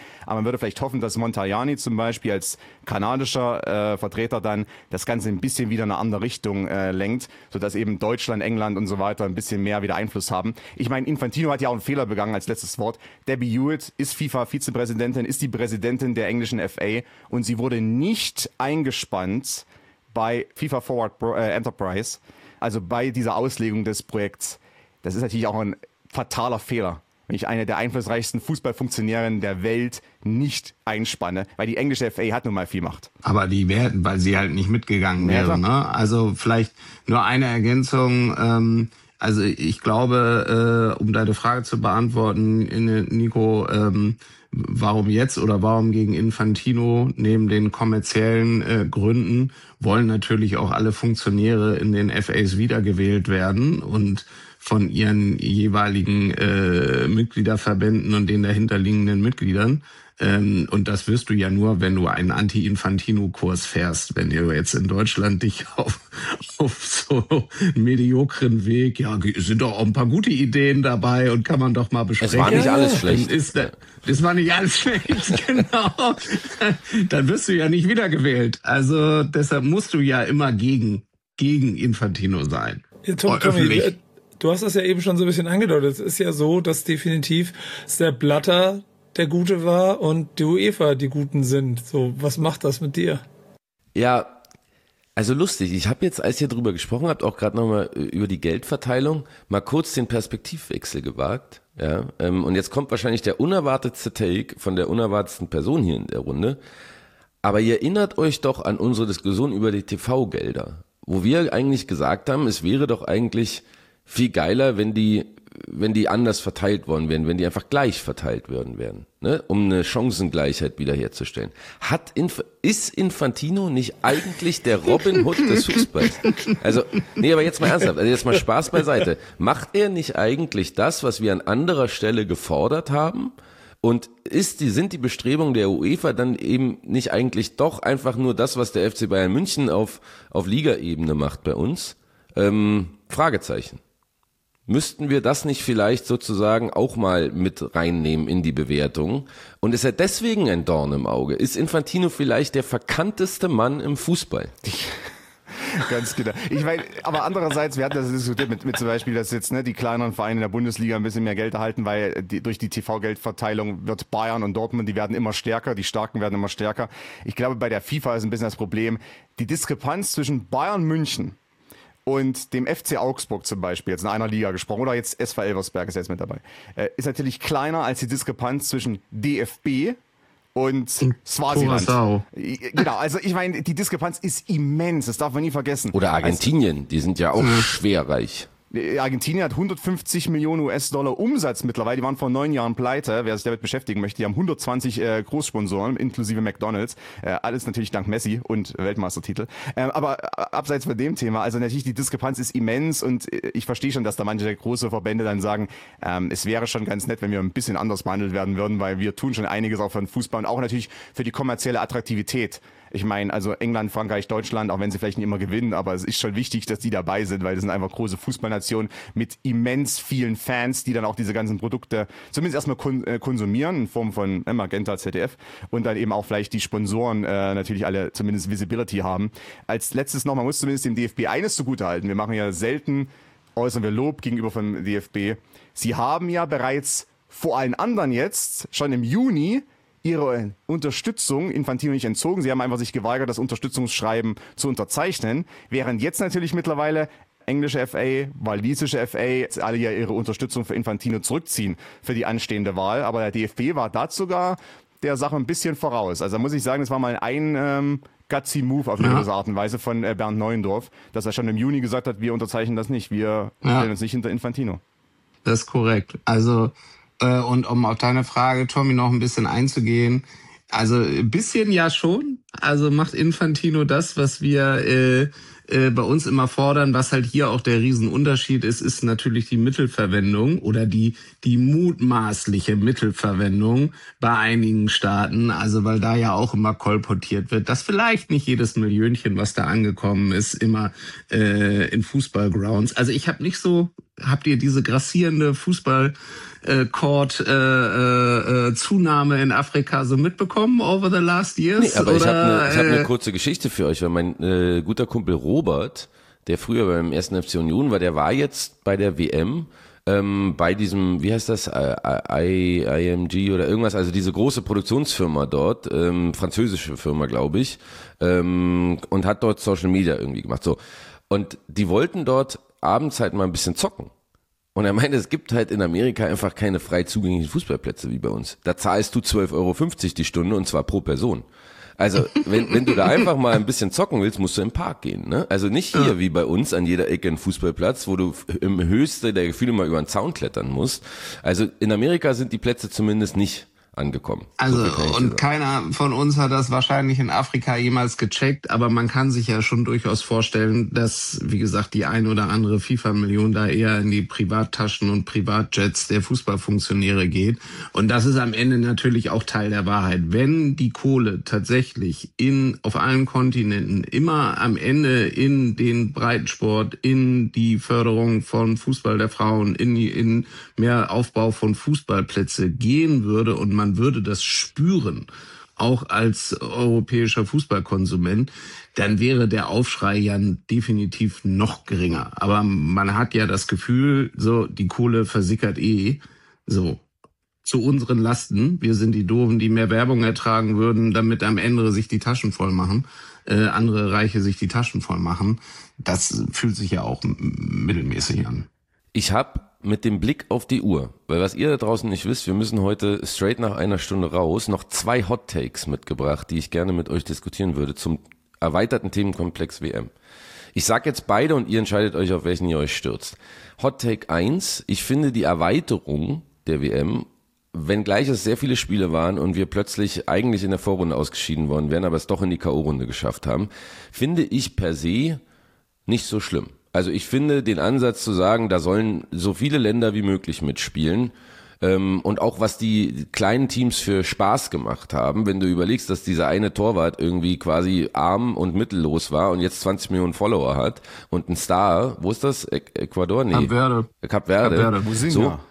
S13: würde vielleicht hoffen, dass Montagliani zum Beispiel als kanadischer Vertreter dann das Ganze ein bisschen wieder in eine andere Richtung lenkt, sodass eben Deutschland, England und so weiter ein bisschen mehr wieder Einfluss haben. Ich meine, Infantino hat ja auch einen Fehler begangen als letztes Wort. Debbie Hewitt ist FIFA-Vizepräsidentin, ist die Präsidentin der englischen FA und sie wurde nicht eingespannt bei FIFA Forward Enterprise, also bei dieser Auslegung des Projekts. Das ist natürlich auch ein fataler Fehler, wenn ich eine der einflussreichsten Fußballfunktionärinnen der Welt nicht einspanne, weil die englische FA hat nun mal viel Macht.
S12: Aber die werden, weil sie halt nicht mitgegangen wäre. Ne? Also vielleicht nur eine Ergänzung. Also ich glaube, um deine Frage zu beantworten, Nico, warum jetzt oder warum gegen Infantino? Neben den kommerziellen Gründen wollen natürlich auch alle Funktionäre in den FAs wiedergewählt werden und von ihren jeweiligen Mitgliederverbänden und den dahinterliegenden Mitgliedern. Und das wirst du ja nur, wenn du einen Anti-Infantino-Kurs fährst. Wenn du jetzt in Deutschland dich auf so einen mediokren Weg, ja, sind doch auch ein paar gute Ideen dabei und kann man doch mal besprechen.
S11: Es war nicht alles schlecht.
S12: Das war nicht alles schlecht, genau. Dann wirst du ja nicht wiedergewählt. Also deshalb musst du ja immer gegen Infantino sein.
S10: Ja, Tommy, du hast das ja eben schon so ein bisschen angedeutet. Es ist ja so, dass definitiv der Blatter der Gute war und die UEFA die Guten sind. So, was macht das mit dir?
S11: Ja, also lustig. Ich habe jetzt, als ihr drüber gesprochen habt, auch gerade nochmal über die Geldverteilung, mal kurz den Perspektivwechsel gewagt. Ja, und jetzt kommt wahrscheinlich der unerwartetste Take von der unerwartetsten Person hier in der Runde. Aber ihr erinnert euch doch an unsere Diskussion über die TV-Gelder, wo wir eigentlich gesagt haben, es wäre doch eigentlich viel geiler, wenn die anders verteilt worden wären, wenn die einfach gleich verteilt worden wären, ne? Um eine Chancengleichheit wiederherzustellen. Ist Infantino nicht eigentlich der Robin Hood des Fußballs? Also, nee, aber jetzt mal ernsthaft, also jetzt mal Spaß beiseite. Macht er nicht eigentlich das, was wir an anderer Stelle gefordert haben? Und sind die Bestrebungen der UEFA dann eben nicht eigentlich doch einfach nur das, was der FC Bayern München auf Ligaebene macht bei uns? Fragezeichen. Müssten wir das nicht vielleicht sozusagen auch mal mit reinnehmen in die Bewertung? Und ist er deswegen ein Dorn im Auge? Ist Infantino vielleicht der verkannteste Mann im Fußball?
S13: Ganz genau. Ich meine, aber andererseits, wir hatten das diskutiert mit zum Beispiel, dass jetzt die kleineren Vereine in der Bundesliga ein bisschen mehr Geld erhalten, weil durch die TV-Geldverteilung wird Bayern und Dortmund, die werden immer stärker, die Starken werden immer stärker. Ich glaube, bei der FIFA ist ein bisschen das Problem, die Diskrepanz zwischen Bayern München und dem FC Augsburg zum Beispiel, jetzt in einer Liga gesprochen, oder jetzt SV Elversberg ist jetzt mit dabei, ist natürlich kleiner als die Diskrepanz zwischen DFB und Swasiland. Genau, also ich meine, die Diskrepanz ist immens, das darf man nie vergessen.
S11: Oder Argentinien, die sind ja auch schwerreich.
S13: Argentinien hat 150 Millionen US-Dollar Umsatz mittlerweile. Die waren vor 9 Jahren pleite. Wer sich damit beschäftigen möchte, die haben 120 Großsponsoren, inklusive McDonald's. Alles natürlich dank Messi und Weltmeistertitel. Aber abseits von dem Thema, also natürlich die Diskrepanz ist immens und ich verstehe schon, dass da manche große Verbände dann sagen, es wäre schon ganz nett, wenn wir ein bisschen anders behandelt werden würden, weil wir tun schon einiges auch für den Fußball und auch natürlich für die kommerzielle Attraktivität. Ich meine, also England, Frankreich, Deutschland, auch wenn sie vielleicht nicht immer gewinnen, aber es ist schon wichtig, dass die dabei sind, weil das sind einfach große Fußballnationen mit immens vielen Fans, die dann auch diese ganzen Produkte zumindest erstmal konsumieren, in Form von Magenta, ZDF und dann eben auch vielleicht die Sponsoren natürlich alle zumindest Visibility haben. Als letztes noch, man muss zumindest dem DFB eines zugutehalten. Wir machen ja selten, äußern wir Lob gegenüber vom DFB. Sie haben ja bereits vor allen anderen jetzt schon im Juni ihre Unterstützung Infantino nicht entzogen. Sie haben einfach sich geweigert, das Unterstützungsschreiben zu unterzeichnen, während jetzt natürlich mittlerweile englische FA, walisische FA alle ja ihre Unterstützung für Infantino zurückziehen für die anstehende Wahl. Aber der DFB war da sogar der Sache ein bisschen voraus. Also da muss ich sagen, das war mal ein gutsy Move auf eine gewisse Art und Weise von Bernd Neuendorf, dass er schon im Juni gesagt hat, wir unterzeichnen das nicht, wir stellen uns nicht hinter Infantino.
S12: Das ist korrekt. Also und um auf deine Frage, Tommy, noch ein bisschen einzugehen, also ein bisschen ja schon, also macht Infantino das, was wir bei uns immer fordern, was halt hier auch der Riesenunterschied ist natürlich die Mittelverwendung oder die mutmaßliche Mittelverwendung bei einigen Staaten, also weil da ja auch immer kolportiert wird, dass vielleicht nicht jedes Millionchen, was da angekommen ist, immer in Fußballgrounds. Also ich habe nicht so Habt ihr diese grassierende Fußball-Court-Zunahme in Afrika so mitbekommen over the last years?
S11: Nee, aber ich habe eine kurze Geschichte für euch, weil mein guter Kumpel Robert, der früher beim 1. FC Union war, der war jetzt bei der WM bei diesem, wie heißt das, IMG oder irgendwas, also diese große Produktionsfirma dort, französische Firma, glaube ich, und hat dort Social Media irgendwie gemacht. So. Und die wollten dort abends halt mal ein bisschen zocken. Und er meinte, es gibt halt in Amerika einfach keine frei zugänglichen Fußballplätze wie bei uns. Da zahlst du 12,50 Euro die Stunde und zwar pro Person. Also wenn du da einfach mal ein bisschen zocken willst, musst du im Park gehen. Ne? Also nicht hier wie bei uns an jeder Ecke ein Fußballplatz, wo du im Höchste der Gefühle mal über einen Zaun klettern musst. Also in Amerika sind die Plätze zumindest nicht angekommen.
S12: Also und keiner von uns hat das wahrscheinlich in Afrika jemals gecheckt, aber man kann sich ja schon durchaus vorstellen, dass, wie gesagt, die ein oder andere FIFA-Million da eher in die Privattaschen und Privatjets der Fußballfunktionäre geht. Und das ist am Ende natürlich auch Teil der Wahrheit. Wenn die Kohle tatsächlich auf allen Kontinenten immer am Ende in den Breitensport, in die Förderung von Fußball der Frauen, in mehr Aufbau von Fußballplätze gehen würde und man würde das spüren, auch als europäischer Fußballkonsument, dann wäre der Aufschrei ja definitiv noch geringer. Aber man hat ja das Gefühl, so die Kohle versickert so zu unseren Lasten. Wir sind die Doofen, die mehr Werbung ertragen würden, damit am Ende sich die Taschen voll machen, andere Reiche sich die Taschen voll machen. Das fühlt sich ja auch mittelmäßig an.
S11: Ich habe mit dem Blick auf die Uhr, weil was ihr da draußen nicht wisst, wir müssen heute straight nach einer Stunde raus, noch 2 Hot Takes mitgebracht, die ich gerne mit euch diskutieren würde zum erweiterten Themenkomplex WM. Ich sag jetzt beide und ihr entscheidet euch, auf welchen ihr euch stürzt. Hot Take 1, ich finde die Erweiterung der WM, wenngleich es sehr viele Spiele waren und wir plötzlich eigentlich in der Vorrunde ausgeschieden worden wären, aber es doch in die K.O.-Runde geschafft haben, finde ich per se nicht so schlimm. Also ich finde den Ansatz zu sagen, da sollen so viele Länder wie möglich mitspielen und auch was die kleinen Teams für Spaß gemacht haben, wenn du überlegst, dass dieser eine Torwart irgendwie quasi arm und mittellos war und jetzt 20 Millionen Follower hat und ein Star, wo ist das? Ecuador? Nee. Kap Verde. So.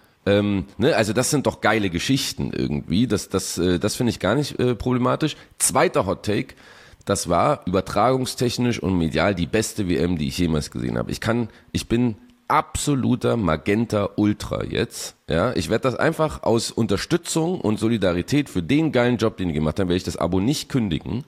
S11: Also das sind doch geile Geschichten irgendwie, das finde ich gar nicht problematisch. Zweiter Hot Take. Das war übertragungstechnisch und medial die beste WM, die ich jemals gesehen habe. Ich bin absoluter Magenta Ultra jetzt. Ja, ich werde das einfach aus Unterstützung und Solidarität für den geilen Job, den die gemacht haben, werde ich das Abo nicht kündigen.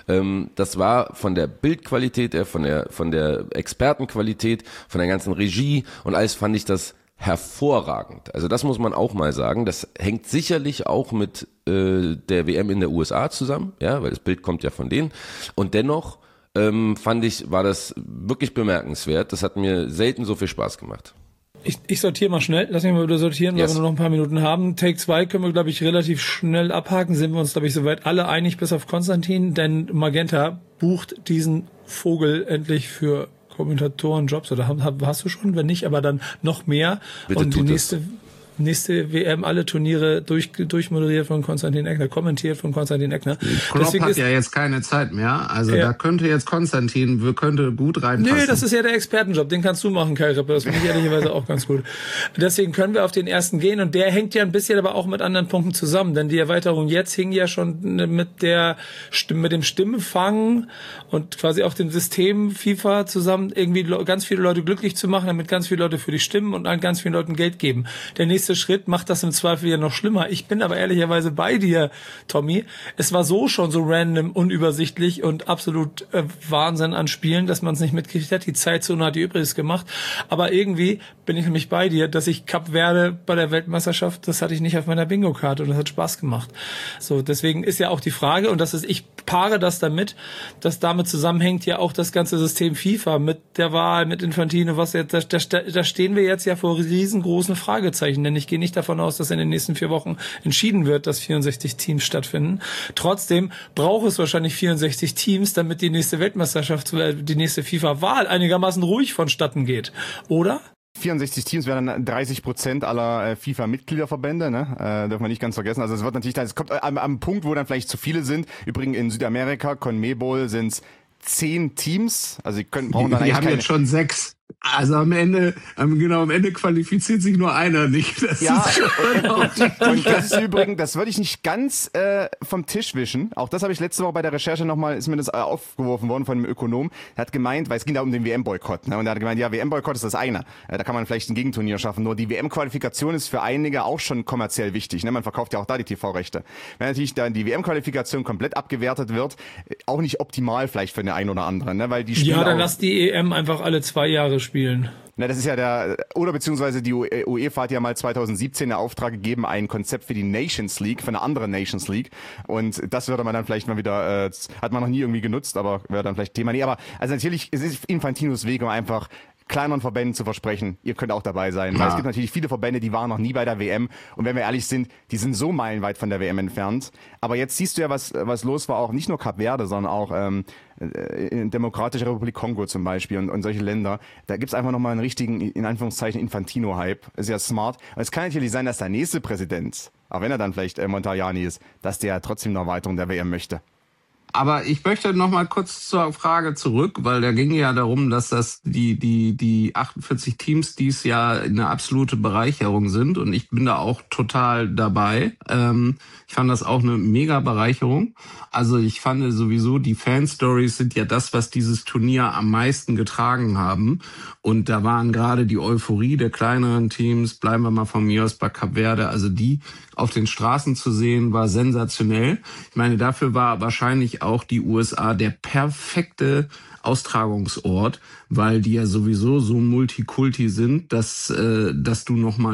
S11: Das war von der Bildqualität, von der Expertenqualität, von der ganzen Regie und alles fand ich das hervorragend. Also das muss man auch mal sagen. Das hängt sicherlich auch mit der WM in der USA zusammen, ja, weil das Bild kommt ja von denen. Und dennoch fand ich, war das wirklich bemerkenswert. Das hat mir selten so viel Spaß gemacht.
S10: Ich sortiere mal schnell. Lass mich mal wieder sortieren, weil wir nur noch ein paar Minuten haben. Take 2 können wir, glaube ich, relativ schnell abhaken. Sind wir uns, glaube ich, soweit alle einig, bis auf Konstantin. Denn Magenta bucht diesen Vogel endlich für Kommentatorenjobs, oder hast du schon, wenn nicht, aber dann noch mehr.
S11: Bitte
S10: und die nächste WM, alle Turniere durchmoderiert von Konstantin Eckner, kommentiert von Konstantin Eckner.
S12: Klopp hat ja jetzt keine Zeit mehr, also da könnte jetzt Konstantin gut reinpassen.
S10: Nee, das ist ja der Expertenjob, den kannst du machen, Kai Rippe, das finde ich ehrlicherweise auch ganz gut. Deswegen können wir auf den ersten gehen und der hängt ja ein bisschen aber auch mit anderen Punkten zusammen, denn die Erweiterung jetzt hing ja schon mit dem Stimmefang und quasi auch dem System FIFA zusammen, irgendwie ganz viele Leute glücklich zu machen, damit ganz viele Leute für dich stimmen und an ganz vielen Leuten Geld geben. Der nächste Schritt macht das im Zweifel ja noch schlimmer. Ich bin aber ehrlicherweise bei dir, Tommy. Es war so schon so random, unübersichtlich und absolut Wahnsinn an Spielen, dass man es nicht mitgekriegt hat. Die Zeitzone hat die Übriges gemacht. Aber irgendwie bin ich nämlich bei dir, dass ich Kap Verde bei der Weltmeisterschaft, das hatte ich nicht auf meiner Bingo-Karte und das hat Spaß gemacht. So, deswegen ist ja auch die Frage, und ich paare das damit, dass damit zusammenhängt ja auch das ganze System FIFA mit der Wahl, mit Infantino, was jetzt, da stehen wir jetzt ja vor riesengroßen Fragezeichen, denn ich gehe nicht davon aus, dass in den nächsten 4 Wochen entschieden wird, dass 64 Teams stattfinden. Trotzdem braucht es wahrscheinlich 64 Teams, damit die nächste Weltmeisterschaft, die nächste FIFA-Wahl einigermaßen ruhig vonstatten geht. Oder?
S13: 64 Teams wären dann 30% aller FIFA-Mitgliederverbände, ne? Darf man nicht ganz vergessen. Also es wird natürlich, es kommt am Punkt, wo dann vielleicht zu viele sind. Übrigens in Südamerika, CONMEBOL, sind es 10 Teams. Also brauchen dann
S12: die haben jetzt schon 6. Also am Ende qualifiziert sich nur einer nicht. Das
S13: und das ist übrigens, das würde ich nicht ganz vom Tisch wischen. Auch das habe ich letzte Woche bei der Recherche nochmal, ist mir das aufgeworfen worden von einem Ökonom. Er hat gemeint, weil es ging da um den WM-Boykott. Ne? Und er hat gemeint, ja, WM-Boykott ist das eine. Da kann man vielleicht ein Gegenturnier schaffen. Nur die WM-Qualifikation ist für einige auch schon kommerziell wichtig. Ne? Man verkauft ja auch da die TV-Rechte. Wenn natürlich dann die WM-Qualifikation komplett abgewertet wird, auch nicht optimal vielleicht für den einen oder anderen. Ne? Weil die Spiele
S10: ja, dann lass die EM einfach alle 2 Jahre spielen.
S13: Na, das ist ja beziehungsweise die UEFA hat ja mal 2017 einen Auftrag gegeben, ein Konzept für die Nations League, für eine andere Nations League. Und das würde man dann vielleicht mal wieder, hat man noch nie irgendwie genutzt, aber wäre dann vielleicht Thema. Nee, aber also natürlich, es ist Infantinos Weg, um einfach kleineren Verbänden zu versprechen, ihr könnt auch dabei sein. Weil es gibt natürlich viele Verbände, die waren noch nie bei der WM. Und wenn wir ehrlich sind, die sind so meilenweit von der WM entfernt. Aber jetzt siehst du ja, was los war, auch nicht nur Kap Verde, sondern auch in Demokratische Republik Kongo zum Beispiel und solche Länder. Da gibt's einfach nochmal einen richtigen, in Anführungszeichen, Infantino-Hype. Ist ja smart. Und es kann natürlich sein, dass der nächste Präsident, auch wenn er dann vielleicht Montajani ist, dass der trotzdem eine Erweiterung der WM möchte.
S12: Aber ich möchte noch mal kurz zur Frage zurück, weil da ging ja darum, dass das die 48 Teams dies Jahr eine absolute Bereicherung sind und ich bin da auch total dabei. Ich fand das auch eine mega Bereicherung. Also ich fand sowieso, die Fan-Stories sind ja das, was dieses Turnier am meisten getragen haben. Und da waren gerade die Euphorie der kleineren Teams, bleiben wir mal von mir aus bei Kap Verde, also die auf den Straßen zu sehen, war sensationell. Ich meine, dafür war wahrscheinlich auch die USA der perfekte Austragungsort, weil die ja sowieso so multikulti sind, dass du nochmal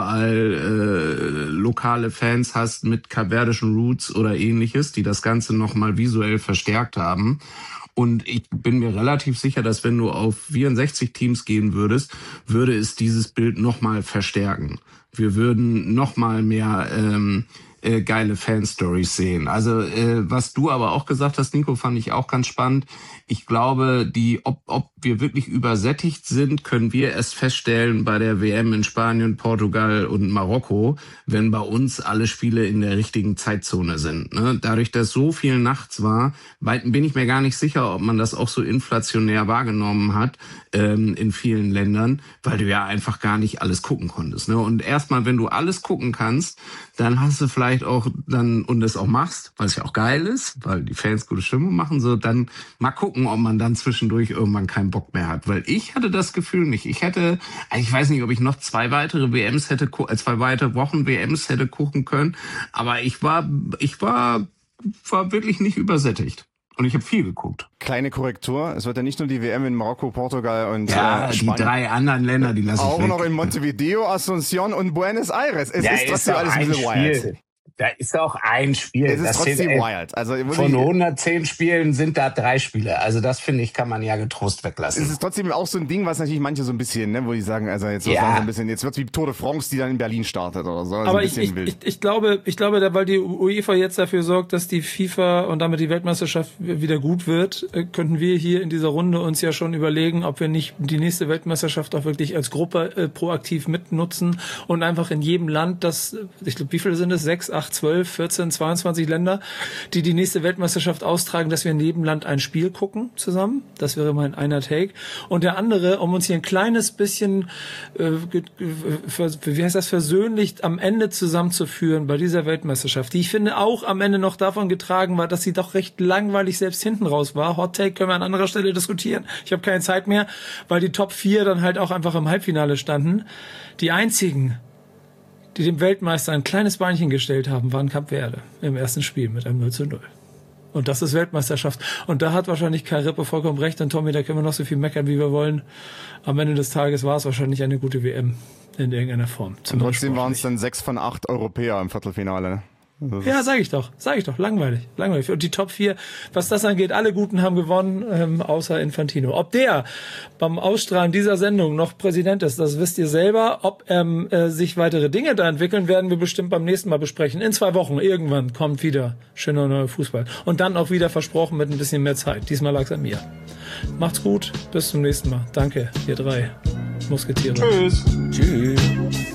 S12: überall lokale Fans hast mit kapverdischen Roots oder ähnliches, die das Ganze nochmal visuell verstärkt haben. Und ich bin mir relativ sicher, dass wenn du auf 64 Teams gehen würdest, würde es dieses Bild nochmal verstärken. Wir würden nochmal mehr geile Fan-Stories sehen. Also was du aber auch gesagt hast, Nico, fand ich auch ganz spannend. Ich glaube, ob wir wirklich übersättigt sind, können wir erst feststellen bei der WM in Spanien, Portugal und Marokko, wenn bei uns alle Spiele in der richtigen Zeitzone sind. Ne? Dadurch, dass so viel nachts war, bin ich mir gar nicht sicher, ob man das auch so inflationär wahrgenommen hat in vielen Ländern, weil du ja einfach gar nicht alles gucken konntest. Ne? Und erstmal, wenn du alles gucken kannst, dann hast du vielleicht auch dann, und das auch machst, weil es ja auch geil ist, weil die Fans gute Stimmung machen, so dann mal gucken, ob man dann zwischendurch irgendwann keinen Bock mehr hat. Weil ich hatte das Gefühl nicht. Ich weiß nicht, ob ich noch 2 weitere WMs hätte, 2 weitere Wochen WMs hätte gucken können, aber ich war wirklich nicht übersättigt. Und ich habe viel geguckt.
S13: Kleine Korrektur, es wird ja nicht nur die WM in Marokko, Portugal und
S12: Spanien. Die 3 anderen Länder, die lassen
S13: auch noch in Montevideo, Asunción und Buenos Aires. Es ist trotzdem alles ein bisschen wild.
S12: Da ist auch ein Spiel.
S13: Es ist trotzdem wild. Also
S12: von 110 Spielen sind da 3 Spiele. Also das, finde ich, kann man ja getrost weglassen.
S13: Es ist trotzdem auch so ein Ding, was natürlich manche so ein bisschen, ne, wo die sagen, also jetzt wird so ein bisschen, jetzt wird's wie Tour de France, die dann in Berlin startet oder so.
S10: Aber ich glaube, weil die UEFA jetzt dafür sorgt, dass die FIFA und damit die Weltmeisterschaft wieder gut wird, könnten wir hier in dieser Runde uns ja schon überlegen, ob wir nicht die nächste Weltmeisterschaft auch wirklich als Gruppe proaktiv mitnutzen und einfach in jedem Land ich glaube, wie viele sind es? 6, 8, 12, 14, 22 Länder, die nächste Weltmeisterschaft austragen, dass wir in jedem Land ein Spiel gucken zusammen. Das wäre mein einer Take. Und der andere, um uns hier ein kleines bisschen, versöhnlich am Ende zusammenzuführen bei dieser Weltmeisterschaft, die ich finde auch am Ende noch davon getragen war, dass sie doch recht langweilig selbst hinten raus war. Hot Take können wir an anderer Stelle diskutieren. Ich habe keine Zeit mehr, weil die Top 4 dann halt auch einfach im Halbfinale standen. Die einzigen, die dem Weltmeister ein kleines Beinchen gestellt haben, waren Kap Verde im ersten Spiel mit einem 0:0. Und das ist Weltmeisterschaft. Und da hat wahrscheinlich Kai Rippe vollkommen recht. Und Tommy, da können wir noch so viel meckern, wie wir wollen. Am Ende des Tages war es wahrscheinlich eine gute WM in irgendeiner Form.
S13: Und trotzdem waren es dann 6 von 8 Europäer im Viertelfinale.
S10: Ja, sag ich doch. Langweilig. Und die Top 4, was das angeht, alle Guten haben gewonnen, außer Infantino. Ob der beim Ausstrahlen dieser Sendung noch Präsident ist, das wisst ihr selber. Ob sich weitere Dinge da entwickeln, werden wir bestimmt beim nächsten Mal besprechen. In 2 Wochen irgendwann kommt wieder schöner neuer Fußball. Und dann auch wieder versprochen mit ein bisschen mehr Zeit. Diesmal lag's an mir. Macht's gut, bis zum nächsten Mal. Danke, ihr 3 Musketiere.
S12: Tschüss.
S11: Tschüss.